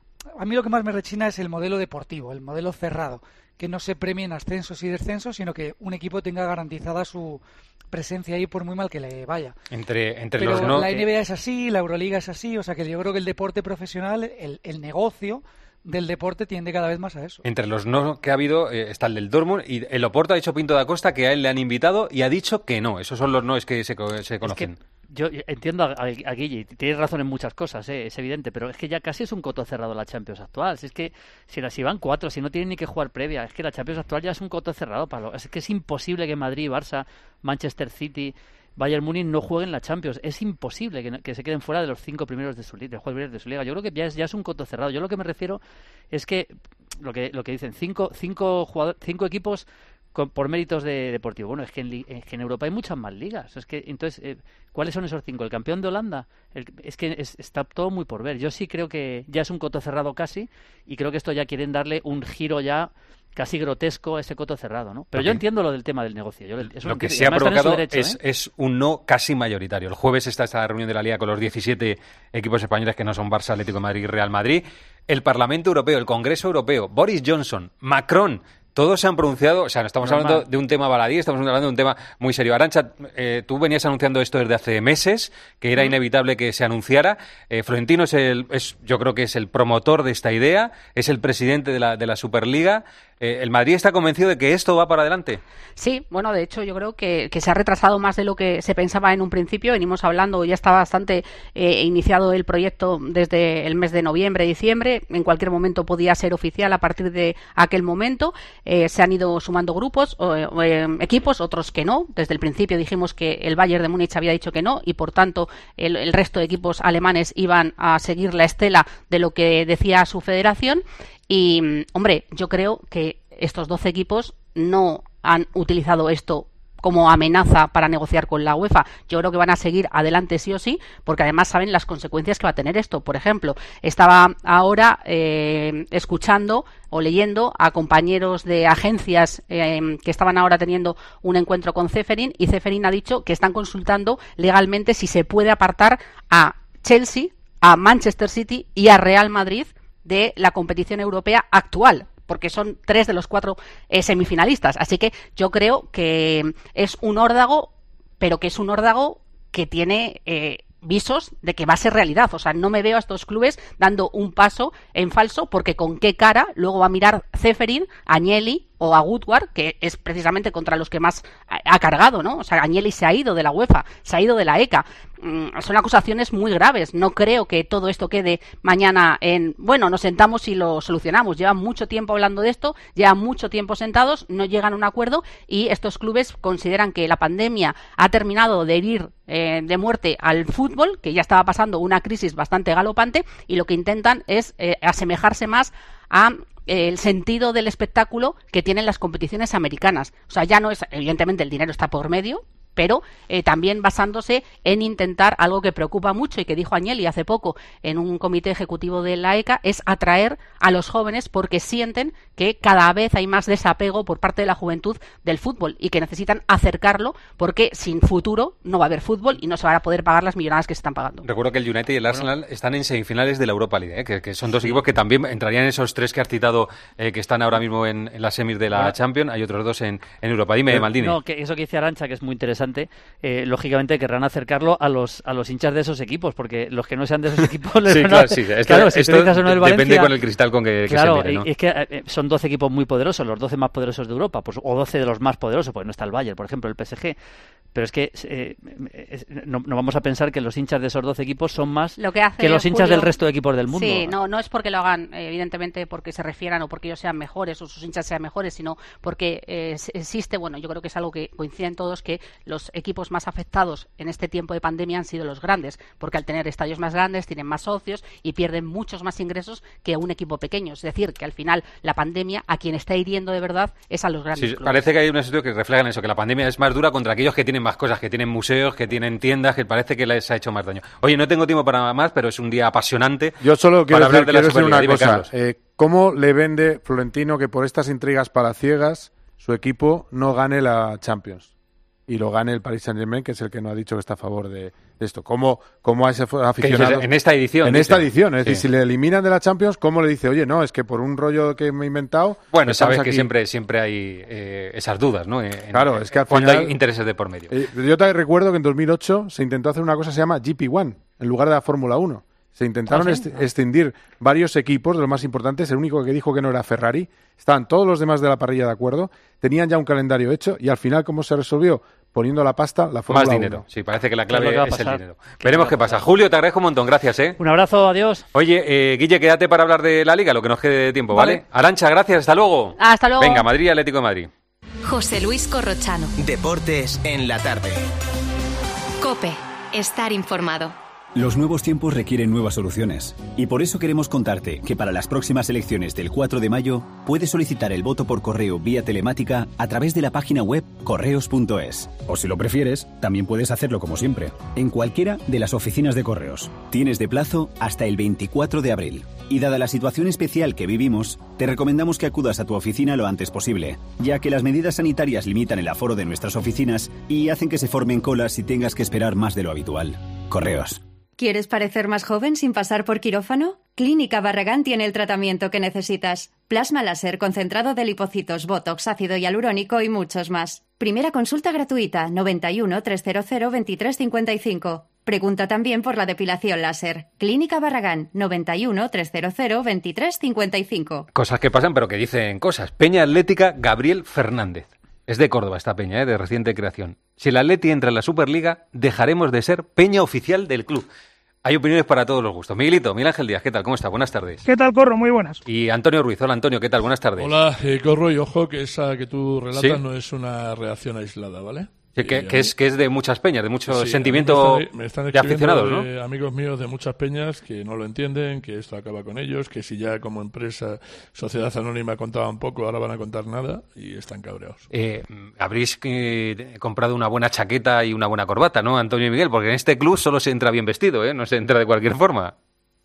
A mí lo que más me rechina es el modelo deportivo, el modelo cerrado, que no se premien ascensos y descensos, sino que un equipo tenga garantizada su presencia ahí por muy mal que le vaya. Entre, entre Pero los no... la N B A es así, la Euroliga es así, o sea que yo creo que el deporte profesional, el, el negocio del deporte tiende cada vez más a eso. Entre los no que ha habido eh, está el del Dortmund y el Oporto ha dicho Pinto da Costa que a él le han invitado y ha dicho que no. Esos son los noes que se, co- se conocen. Yo entiendo a, a, a Guille, tienes razón en muchas cosas, ¿eh? Es evidente, pero es que ya casi es un coto cerrado la Champions actual. Si es que si, la, si van cuatro, si no tienen ni que jugar previa, es que la Champions actual ya es un coto cerrado. Para lo, es que es imposible que Madrid, Barça, Manchester City, Bayern Múnich no jueguen la Champions. Es imposible que, no- que se queden fuera de los cinco primeros de su, li- de los primeros de su liga. Yo creo que ya es, ya es un coto cerrado. Yo lo que me refiero es que lo que, lo que dicen, cinco, cinco, jugador, cinco equipos con- por méritos de deportivo. Bueno, es que en, li- es que en Europa hay muchas más ligas. Es que entonces, eh, ¿cuáles son esos cinco? ¿El campeón de Holanda? El- es que es- está todo muy por ver. Yo sí creo que ya es un coto cerrado casi y creo que esto ya quieren darle un giro ya casi grotesco a ese coto cerrado, ¿no? Pero Ok. yo entiendo lo del tema del negocio. Yo, eso Lo que entiendo, y se ha además están en su provocado derecho, es, ¿eh? es un no casi mayoritario. El jueves está esta reunión de la Liga con los diecisiete equipos españoles que no son Barça, Atlético de Madrid y Real Madrid. El Parlamento Europeo, el Congreso Europeo, Boris Johnson, Macron, todos se han pronunciado. O sea, no estamos Normal. hablando de un tema baladí, estamos hablando de un tema muy serio. Arantxa, eh, tú venías anunciando esto desde hace meses, que era inevitable que se anunciara. Eh, Florentino es, el, es, yo creo que es el promotor de esta idea, es el presidente de la, de la Superliga. Eh, ¿El Madrid está convencido de que esto va para adelante? Sí, bueno, de hecho yo creo que, que se ha retrasado más de lo que se pensaba en un principio. Venimos hablando, ya está bastante eh, iniciado el proyecto desde el mes de noviembre, diciembre. En cualquier momento podía ser oficial a partir de aquel momento. Eh, se han ido sumando grupos, o, eh, equipos, otros que no. Desde el principio dijimos que el Bayern de Múnich había dicho que no y por tanto el, el resto de equipos alemanes iban a seguir la estela de lo que decía su federación. Y, hombre, yo creo que estos doce equipos no han utilizado esto como amenaza para negociar con la UEFA. Yo creo que van a seguir adelante sí o sí, porque además saben las consecuencias que va a tener esto. Por ejemplo, estaba ahora eh, escuchando o leyendo a compañeros de agencias eh, que estaban ahora teniendo un encuentro con Ceferin, y Ceferin ha dicho que están consultando legalmente si se puede apartar a Chelsea, a Manchester City y a Real Madrid de la competición europea actual, porque son tres de los cuatro eh, semifinalistas. Así que yo creo que es un órdago, pero que es un órdago que tiene eh, visos de que va a ser realidad. O sea, no me veo a estos clubes dando un paso en falso, porque con qué cara luego va a mirar Ceferin, Agnelli o a Woodward, que es precisamente contra los que más ha, ha cargado, ¿no? O sea, Agnelli se ha ido de la UEFA, se ha ido de la E C A. Mm, son acusaciones muy graves. No creo que todo esto quede mañana en, bueno, nos sentamos y lo solucionamos. Llevan mucho tiempo hablando de esto, llevan mucho tiempo sentados, no llegan a un acuerdo y estos clubes consideran que la pandemia ha terminado de herir eh, de muerte al fútbol, que ya estaba pasando una crisis bastante galopante, y lo que intentan es eh, asemejarse más a el sentido del espectáculo que tienen las competiciones americanas. O sea, ya no es, evidentemente el dinero está por medio, pero eh, también basándose en intentar algo que preocupa mucho y que dijo Agnelli hace poco en un comité ejecutivo de la E C A, es atraer a los jóvenes porque sienten que cada vez hay más desapego por parte de la juventud del fútbol y que necesitan acercarlo porque sin futuro no va a haber fútbol y no se van a poder pagar las millonadas que se están pagando. Recuerdo que el United y el Arsenal bueno. están en semifinales de la Europa League, ¿eh? que, que son dos equipos que también entrarían en esos tres que has citado eh, que están ahora mismo en, en las semis de la bueno. Champions. Hay otros dos en, en Europa. Dime, Maldini. No, que eso que dice Arantxa, que es muy interesante. Eh, lógicamente querrán acercarlo a los a los hinchas de esos equipos, porque los que no sean de esos equipos les sí, van claro, a... sí. Esto, claro, si esto uno del Valencia, depende con el cristal con que, claro, que se mire, ¿no? Es que eh, son doce equipos muy poderosos, los doce más poderosos de Europa, pues, o doce de los más poderosos, porque no está el Bayern, por ejemplo, el P S G. Pero es que eh, es, no, no vamos a pensar que los hinchas de esos doce equipos son más lo que, hace que los hinchas Julio, del resto de equipos del mundo. Sí, no, no es porque lo hagan, evidentemente, porque se refieran o porque ellos sean mejores o sus hinchas sean mejores, sino porque eh, existe, bueno, yo creo que es algo que coinciden todos, que los equipos más afectados en este tiempo de pandemia han sido los grandes, porque al tener estadios más grandes tienen más socios y pierden muchos más ingresos que un equipo pequeño. Es decir, que al final la pandemia a quien está hiriendo de verdad es a los grandes sí, clubes. Parece que hay un estudio que refleja eso, que la pandemia es más dura contra aquellos que tienen más cosas, que tienen museos, que tienen tiendas, que parece que les ha hecho más daño. Oye, no tengo tiempo para más, pero es un día apasionante. Yo solo quiero para decir, hablar de quiero la decir una Superliga. cosa. Eh, ¿Cómo le vende Florentino que por estas intrigas palaciegas su equipo no gane la Champions? Y lo gane el Paris Saint-Germain, que es el que no ha dicho que está a favor de esto. ¿Cómo, cómo a ese aficionado... En esta edición. En dice. esta edición. Es sí. decir, si le eliminan de la Champions, ¿cómo le dice? Oye, no, es que por un rollo que me he inventado... Bueno, sabes aquí. que siempre siempre hay eh, esas dudas, ¿no? En, claro, es que al cuando final, hay intereses de por medio. Eh, yo te recuerdo que en dos mil ocho se intentó hacer una cosa que se llama G P uno, en lugar de la Fórmula uno. Se intentaron ¿Ah, sí? est- extindir varios equipos, de los más importantes. El único que dijo que no era Ferrari. Estaban todos los demás de la parrilla de acuerdo. Tenían ya un calendario hecho. Y al final, ¿cómo se resolvió? Poniendo la pasta, la Fórmula Más dinero. uno. Sí, parece que la clave ¿Qué es lo que es va a el pasar? dinero. ¿Qué Veremos va a qué pasa. pasar? Julio, te agradezco un montón. Gracias, ¿eh? Un abrazo, adiós. Oye, eh, Guille, quédate para hablar de la Liga, lo que nos quede de tiempo, ¿vale? Vale. Arantxa, gracias. Hasta luego. Hasta luego. Venga, Madrid, Atlético de Madrid. José Luis Corrochano. Deportes en la tarde. COPE. Estar informado. Los nuevos tiempos requieren nuevas soluciones y por eso queremos contarte que para las próximas elecciones del cuatro de mayo puedes solicitar el voto por correo vía telemática a través de la página web correos punto es. O si lo prefieres, también puedes hacerlo como siempre, en cualquiera de las oficinas de correos. Tienes de plazo hasta el veinticuatro de abril. Y dada la situación especial que vivimos, te recomendamos que acudas a tu oficina lo antes posible, ya que las medidas sanitarias limitan el aforo de nuestras oficinas y hacen que se formen colas y tengas que esperar más de lo habitual. Correos. ¿Quieres parecer más joven sin pasar por quirófano? Clínica Barragán tiene el tratamiento que necesitas. Plasma láser, concentrado de lipocitos, botox, ácido hialurónico y muchos más. Primera consulta gratuita, noventa y uno, trescientos veintitrés cincuenta y cinco. Pregunta también por la depilación láser. Clínica Barragán, noventa y uno, trescientos veintitrés cincuenta y cinco. Cosas que pasan, pero que dicen cosas. Peña Atlética Gabriel Fernández. Es de Córdoba esta peña, ¿eh? De reciente creación. Si el Atleti entra en la Superliga, dejaremos de ser peña oficial del club. Hay opiniones para todos los gustos. Miguelito, Miguel Ángel Díaz, ¿qué tal? ¿Cómo está? Buenas tardes. ¿Qué tal, Corro? Muy buenas. Y Antonio Ruiz. Hola, Antonio, ¿qué tal? Buenas tardes. Hola, eh, Corro, y ojo que esa que tú relatas ¿Sí? no es una reacción aislada, ¿vale? Sí, que, Eh, que, es, que es de muchas peñas, de mucho Sí, sentimiento me están, me están de aficionados, ¿no? de amigos míos de muchas peñas que no lo entienden, que esto acaba con ellos, que si ya como empresa, Sociedad Anónima contaban poco, ahora van a contar nada y están cabreados. Eh, habréis eh, comprado una buena chaqueta y una buena corbata, ¿no, Antonio y Miguel? Porque en este club solo se entra bien vestido, ¿eh? No se entra de cualquier forma.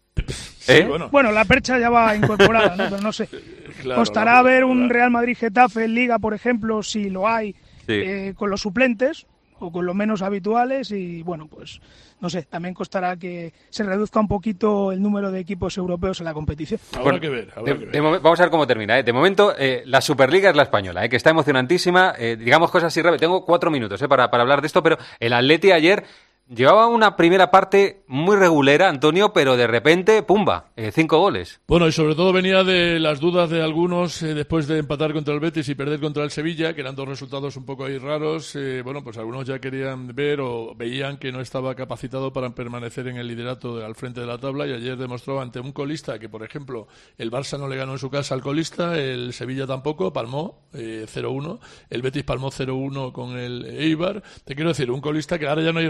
Sí, ¿Eh? bueno. Bueno, la percha ya va incorporada, ¿no? Pero no sé. Claro, Costará la- ver un Real Madrid-Getafe en Liga, por ejemplo, si lo hay, Sí. eh, con los suplentes o con los menos habituales y, bueno, pues, no sé, también costará que se reduzca un poquito el número de equipos europeos en la competición. Habrá Bueno, que ver, habrá de- que ver. de momen- vamos a ver cómo termina. ¿eh? De momento, eh, la Superliga es la española, ¿eh? Que está emocionantísima. Eh, digamos cosas así, Rebe. Tengo cuatro minutos ¿eh? para, para hablar de esto, pero el Atleti ayer llevaba una primera parte muy regulera, Antonio, pero de repente, ¡pumba! Eh, cinco goles. Bueno, y sobre todo venía de las dudas de algunos eh, después de empatar contra el Betis y perder contra el Sevilla, que eran dos resultados un poco ahí raros. Eh, bueno, pues algunos ya querían ver o veían que no estaba capacitado para permanecer en el liderato de- al frente de la tabla y ayer demostró ante un colista que, por ejemplo, el Barça no le ganó en su casa al colista, el Sevilla tampoco, palmó eh, cero uno, el Betis palmó cero uno con el Eibar. Te quiero decir, un colista que ahora ya no hay rival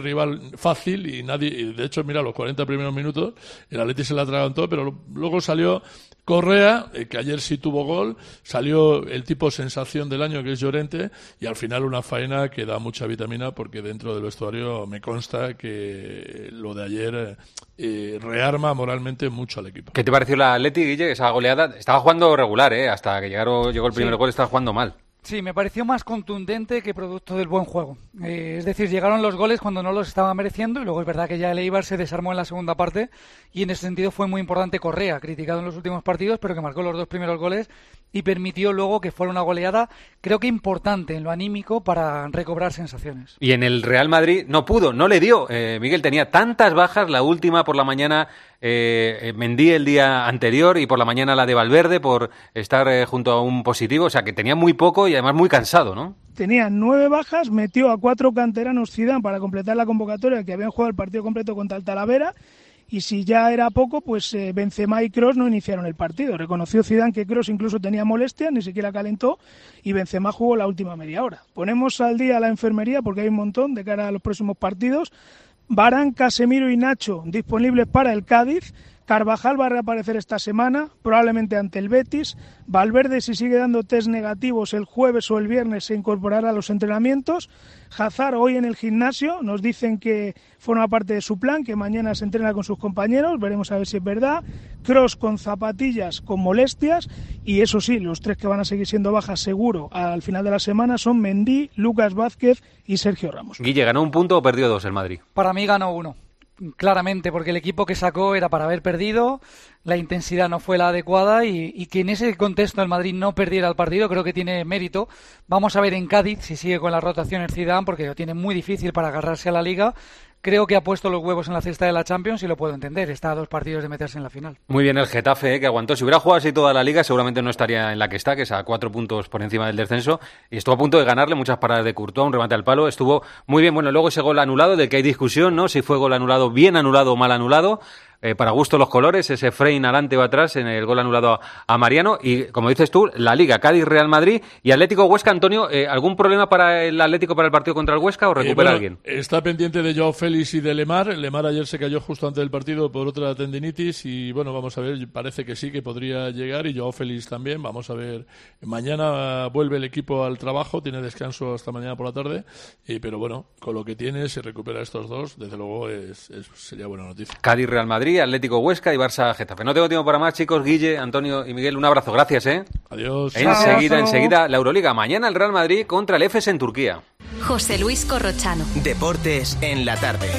fácil y nadie, y de hecho, mira, los cuarenta primeros minutos, el Atleti se la atragantó, pero lo, luego salió Correa, eh, que ayer sí tuvo gol, salió el tipo sensación del año que es Llorente, y al final una faena que da mucha vitamina, porque dentro del vestuario me consta que lo de ayer eh, rearma moralmente mucho al equipo. ¿Qué te pareció la Atleti, Guille? Esa goleada, estaba jugando regular, ¿eh? Hasta que llegaron, llegó el primer Sí. gol, estaba jugando mal. Sí, me pareció más contundente que producto del buen juego. Eh, es decir, llegaron los goles cuando no los estaba mereciendo y luego es verdad que ya el Eibar se desarmó en la segunda parte y en ese sentido fue muy importante Correa, criticado en los últimos partidos, pero que marcó los dos primeros goles y permitió luego que fuera una goleada, creo que importante en lo anímico para recobrar sensaciones. Y en el Real Madrid no pudo, no le dio. Eh, Miguel tenía tantas bajas, la última por la mañana eh, Mendy el día anterior y por la mañana la de Valverde por estar eh, junto a un positivo, o sea que tenía muy poco y además muy cansado, ¿no? Tenía nueve bajas, metió a cuatro canteranos Zidane para completar la convocatoria, que habían jugado el partido completo contra el Talavera, y si ya era poco, pues eh, Benzema y Kroos no iniciaron el partido. Reconoció Zidane que Kroos incluso tenía molestias, ni siquiera calentó, y Benzema jugó la última media hora. Ponemos al día la enfermería porque hay un montón de cara a los próximos partidos. Varane, Casemiro y Nacho disponibles para el Cádiz. Carvajal va a reaparecer esta semana, probablemente ante el Betis. Valverde, si sigue dando test negativos el jueves o el viernes, se incorporará a los entrenamientos. Hazard hoy en el gimnasio, nos dicen que forma parte de su plan, que mañana se entrena con sus compañeros, veremos a ver si es verdad. Kroos con zapatillas, con molestias, y eso sí, los tres que van a seguir siendo bajas seguro al final de la semana son Mendy, Lucas Vázquez y Sergio Ramos. Guille, ¿ganó un punto o perdió dos el Madrid? Para mí ganó uno. Claramente, porque el equipo que sacó era para haber perdido, la intensidad no fue la adecuada y, y que en ese contexto el Madrid no perdiera el partido creo que tiene mérito. Vamos a ver en Cádiz si sigue con las rotaciones Zidane, porque lo tiene muy difícil para agarrarse a la Liga. Creo que ha puesto los huevos en la cesta de la Champions y lo puedo entender, está a dos partidos de meterse en la final. Muy bien el Getafe, ¿eh? Que aguantó. Si hubiera jugado así toda la Liga seguramente no estaría en la que está, que es a cuatro puntos por encima del descenso, y estuvo a punto de ganarle, muchas paradas de Courtois, un remate al palo, estuvo muy bien. Bueno, luego ese gol anulado del que hay discusión, ¿no? Si fue gol anulado, bien anulado o mal anulado. Eh, para gusto los colores, ese frame adelante o atrás en el gol anulado a, a Mariano. Y como dices tú, la Liga, Cádiz, Real Madrid y Atlético Huesca. Antonio, eh, ¿algún problema para el Atlético para el partido contra el Huesca o recupera eh, bueno, alguien? Está pendiente de Joao Félix y de Lemar. Lemar ayer se cayó justo antes del partido por otra tendinitis y bueno, vamos a ver, parece que sí, que podría llegar, y Joao Félix también. Vamos a ver, mañana vuelve el equipo al trabajo, tiene descanso hasta mañana por la tarde, y, pero bueno, con lo que tiene, si recupera estos dos, desde luego es, es, sería buena noticia. Cádiz, Real Madrid, Atlético Huesca y Barça Getafe. No tengo tiempo para más, chicos. Guille, Antonio y Miguel, un abrazo. Gracias, ¿eh? Adiós. Enseguida, enseguida, la Euroliga. Mañana el Real Madrid contra el Efes en Turquía. José Luis Corrochano. Deportes en la tarde.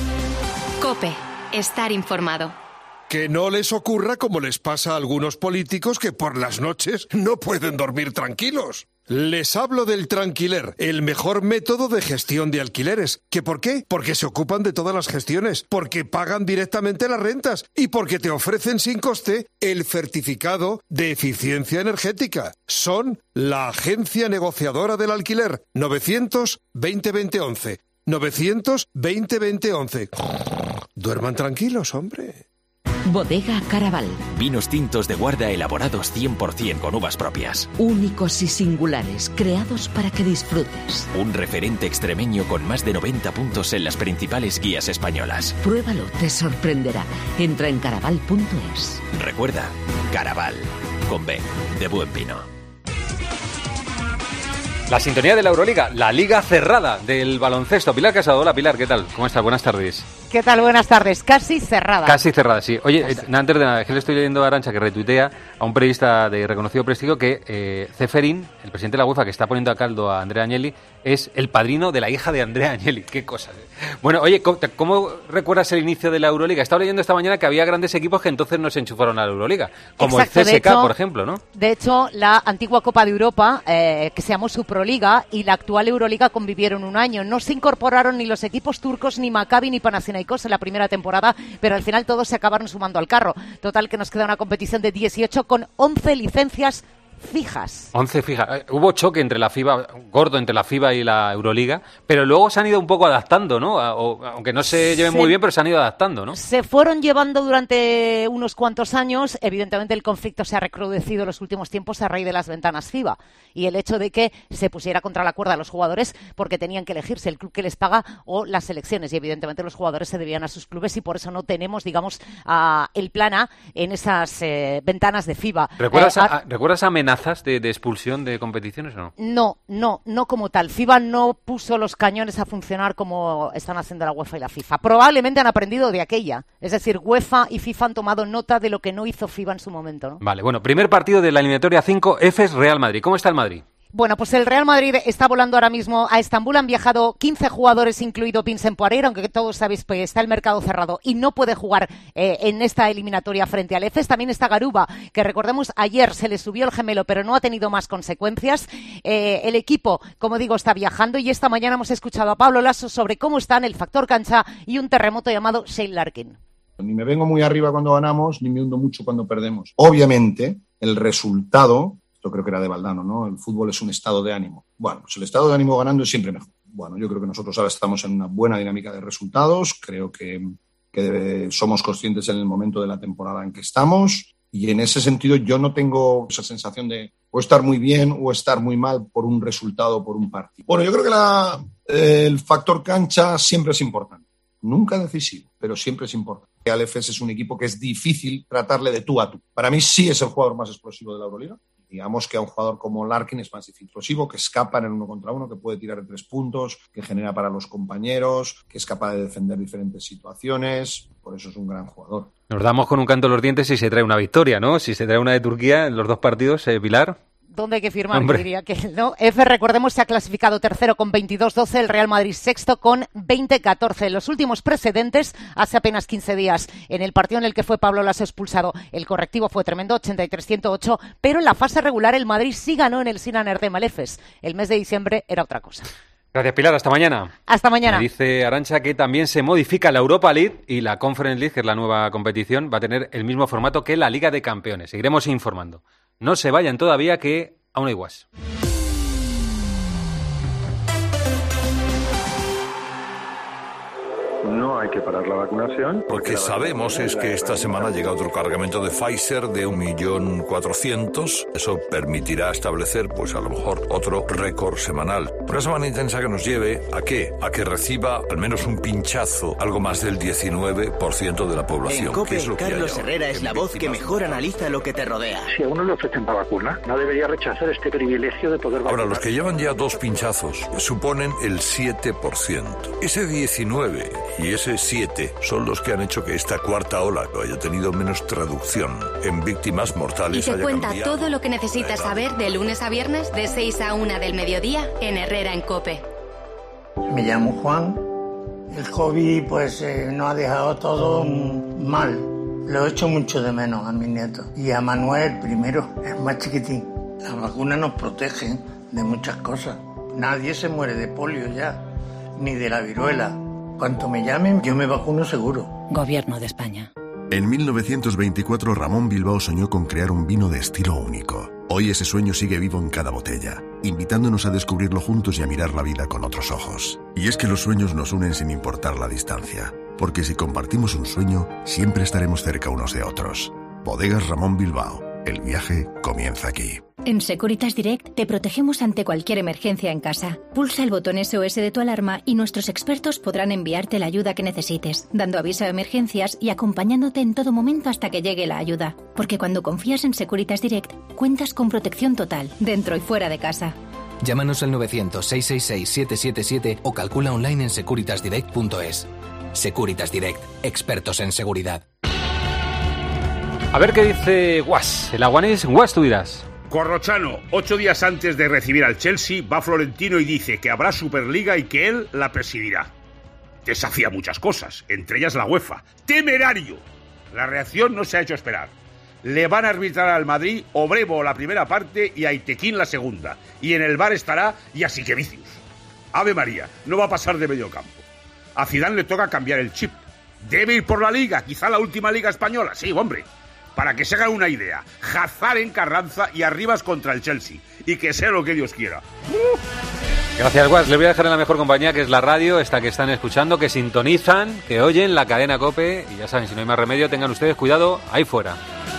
COPE. Estar informado. Que no les ocurra como les pasa a algunos políticos que por las noches no pueden dormir tranquilos. Les hablo del Tranquiler, el mejor método de gestión de alquileres. ¿Qué por qué? Porque se ocupan de todas las gestiones, porque pagan directamente las rentas y porque te ofrecen sin coste el certificado de eficiencia energética. Son la agencia negociadora del alquiler. novecientos veinte veinte once. novecientos veinte veinte once. Duerman tranquilos, hombre. Bodega Caraval. Vinos tintos de guarda elaborados cien por ciento con uvas propias. Únicos y singulares, creados para que disfrutes. Un referente extremeño con más de noventa puntos en las principales guías españolas. Pruébalo, te sorprenderá. Entra en caraval punto es. Recuerda, Caraval, con B, de buen vino. La sintonía de la Euroliga, la liga cerrada del baloncesto. Pilar Casado, hola Pilar, ¿qué tal? ¿Cómo estás? Buenas tardes. ¿Qué tal? Buenas tardes. Casi cerrada. Casi cerrada, sí. Oye, eh, antes de nada, es que le estoy leyendo a Arantxa que retuitea a un periodista de reconocido prestigio que eh, Ceferín, el presidente de la UEFA, que está poniendo a caldo a Andrea Agnelli, es el padrino de la hija de Andrea Agnelli. Qué cosa. ¿eh? Bueno, oye, ¿cómo, ¿cómo recuerdas el inicio de la Euroliga? He estado leyendo esta mañana que había grandes equipos que entonces no se enchufaron a la Euroliga, como Exacto, el C S K, de hecho, por ejemplo, ¿no? De hecho, la antigua Copa de Europa, eh, que se llamó Suproliga, y la actual Euroliga convivieron un año. No se incorporaron ni los equipos turcos, ni Maccabi, ni Panathinaikos en la primera temporada, pero al final todos se acabaron sumando al carro. Total, que nos queda una competición de dieciocho con once licencias fijas. once fijas. Hubo choque entre la FIBA, gordo entre la FIBA y la Euroliga, pero luego se han ido un poco adaptando, ¿no? O, aunque no se lleven se, muy bien, pero se han ido adaptando, ¿no? Se fueron llevando durante unos cuantos años. Evidentemente el conflicto se ha recrudecido en los últimos tiempos a raíz de las ventanas FIBA y el hecho de que se pusiera contra la cuerda a los jugadores porque tenían que elegirse el club que les paga o las selecciones, y evidentemente los jugadores se debían a sus clubes y por eso no tenemos, digamos, uh, el plan A en esas eh, ventanas de FIBA. ¿Recuerdas, eh, a, ¿recuerdas amenazas de, de expulsión de competiciones o no? No, no, no como tal. FIBA no puso los cañones a funcionar como están haciendo la UEFA y la FIFA. Probablemente han aprendido de aquella. Es decir, UEFA y FIFA han tomado nota de lo que no hizo FIBA en su momento, ¿no? Vale, bueno, primer partido de la eliminatoria cinco, Efes Real Madrid. ¿Cómo está el Madrid? Bueno, pues el Real Madrid está volando ahora mismo a Estambul. Han viajado quince jugadores, incluido Vincent Poirier, aunque todos sabéis que está el mercado cerrado y no puede jugar eh, en esta eliminatoria frente al Efes. También está Garuba, que recordemos ayer se le subió el gemelo, pero no ha tenido más consecuencias. Eh, el equipo, como digo, está viajando y esta mañana hemos escuchado a Pablo Lasso sobre cómo están el factor cancha y un terremoto llamado Shane Larkin. Ni me vengo muy arriba cuando ganamos, ni me hundo mucho cuando perdemos. Obviamente, el resultado... Esto creo que era de Valdano, ¿no? El fútbol es un estado de ánimo. Bueno, pues el estado de ánimo ganando es siempre mejor. Bueno, yo creo que nosotros ahora estamos en una buena dinámica de resultados. Creo que, que somos conscientes en el momento de la temporada en que estamos. Y en ese sentido yo no tengo esa sensación de o estar muy bien o estar muy mal por un resultado o por un partido. Bueno, yo creo que la, eh, el factor cancha siempre es importante. Nunca decisivo, pero siempre es importante. El Efes es un equipo que es difícil tratarle de tú a tú. Para mí sí es el jugador más explosivo de la Euroliga. Digamos que a un jugador como Larkin es más explosivo, que escapa en el uno contra uno, que puede tirar de tres puntos, que genera para los compañeros, que es capaz de defender diferentes situaciones. Por eso es un gran jugador. Nos damos con un canto en los dientes si se trae una victoria, ¿no? Si se trae una de Turquía en los dos partidos, eh, Pilar. ¿Dónde hay que firmar? Yo diría que no. F, recordemos, se ha clasificado tercero con veintidós doce, el Real Madrid sexto con veinte catorce. Los últimos precedentes, hace apenas quince días, en el partido en el que fue Pablo Lasso expulsado, el correctivo fue tremendo, ochenta y tres a ciento ocho, pero en la fase regular el Madrid sí ganó en el Sinan Erdem al Efes. El mes de diciembre era otra cosa. Gracias, Pilar. Hasta mañana. Hasta mañana. Me dice Arantxa que también se modifica la Europa League y la Conference League, que es la nueva competición, va a tener el mismo formato que la Liga de Campeones. Seguiremos informando. No se vayan todavía, que aún hay guas. No hay que parar la vacunación. Porque sabemos es que esta semana llega otro cargamento de Pfizer de un millón cuatrocientos. Eso permitirá establecer, pues a lo mejor, otro récord semanal. Una semana intensa que nos lleve ¿a qué? A que reciba al menos un pinchazo algo más del diecinueve por ciento de la población. En COPE, es lo que Carlos Herrera es la voz que mejor analiza lo que te rodea. Si a uno le ofrecen la vacuna, no debería rechazar este privilegio de poder vacunar. Ahora, los que llevan ya dos pinchazos suponen el siete por ciento. Ese diecinueve y ese siete son los que han hecho que esta cuarta ola haya tenido menos traducción en víctimas mortales. Y te haya cuenta cambiado. todo lo que necesitas saber de lunes a viernes de seis a una del mediodía en Herrera en COPE. Me llamo Juan. El COVID pues eh, nos ha dejado todo mal. Lo he hecho mucho de menos a mis nietos. Y a Manuel primero, es más chiquitín. Las vacunas nos protegen de muchas cosas. Nadie se muere de polio ya, ni de la viruela. Cuanto me llamen, yo me vacuno seguro. Gobierno de España. En mil novecientos veinticuatro, Ramón Bilbao soñó con crear un vino de estilo único. Hoy ese sueño sigue vivo en cada botella, invitándonos a descubrirlo juntos y a mirar la vida con otros ojos. Y es que los sueños nos unen sin importar la distancia, porque si compartimos un sueño, siempre estaremos cerca unos de otros. Bodegas Ramón Bilbao. El viaje comienza aquí. En Securitas Direct te protegemos ante cualquier emergencia en casa. Pulsa el botón S O S de tu alarma y nuestros expertos podrán enviarte la ayuda que necesites, dando aviso de emergencias y acompañándote en todo momento hasta que llegue la ayuda. Porque cuando confías en Securitas Direct, cuentas con protección total, dentro y fuera de casa. Llámanos al novecientos, seiscientos sesenta y seis, siete siete siete o calcula online en securitas direct punto es. Securitas Direct, expertos en seguridad. A ver qué dice Guas. El aguanés, Guas, tú dirás. Corrochano, ocho días antes de recibir al Chelsea, va Florentino y dice que habrá Superliga y que él la presidirá. Desafía muchas cosas, entre ellas la UEFA. ¡Temerario! La reacción no se ha hecho esperar. Le van a arbitrar al Madrid Obrevo la primera parte y Aitequín la segunda. Y en el bar estará Jasikevičius. Ave María, no va a pasar de medio campo. A Zidane le toca cambiar el chip. Debe ir por la Liga, quizá la última Liga española. Sí, hombre. para que se hagan una idea. Hazard en Carranza y Arribas contra el Chelsea. Y que sea lo que Dios quiera. Uh. Gracias, Guas. Le voy a dejar en la mejor compañía, que es la radio, esta que están escuchando, que sintonizan, que oyen la cadena COPE. Y ya saben, si no hay más remedio, tengan ustedes cuidado ahí fuera.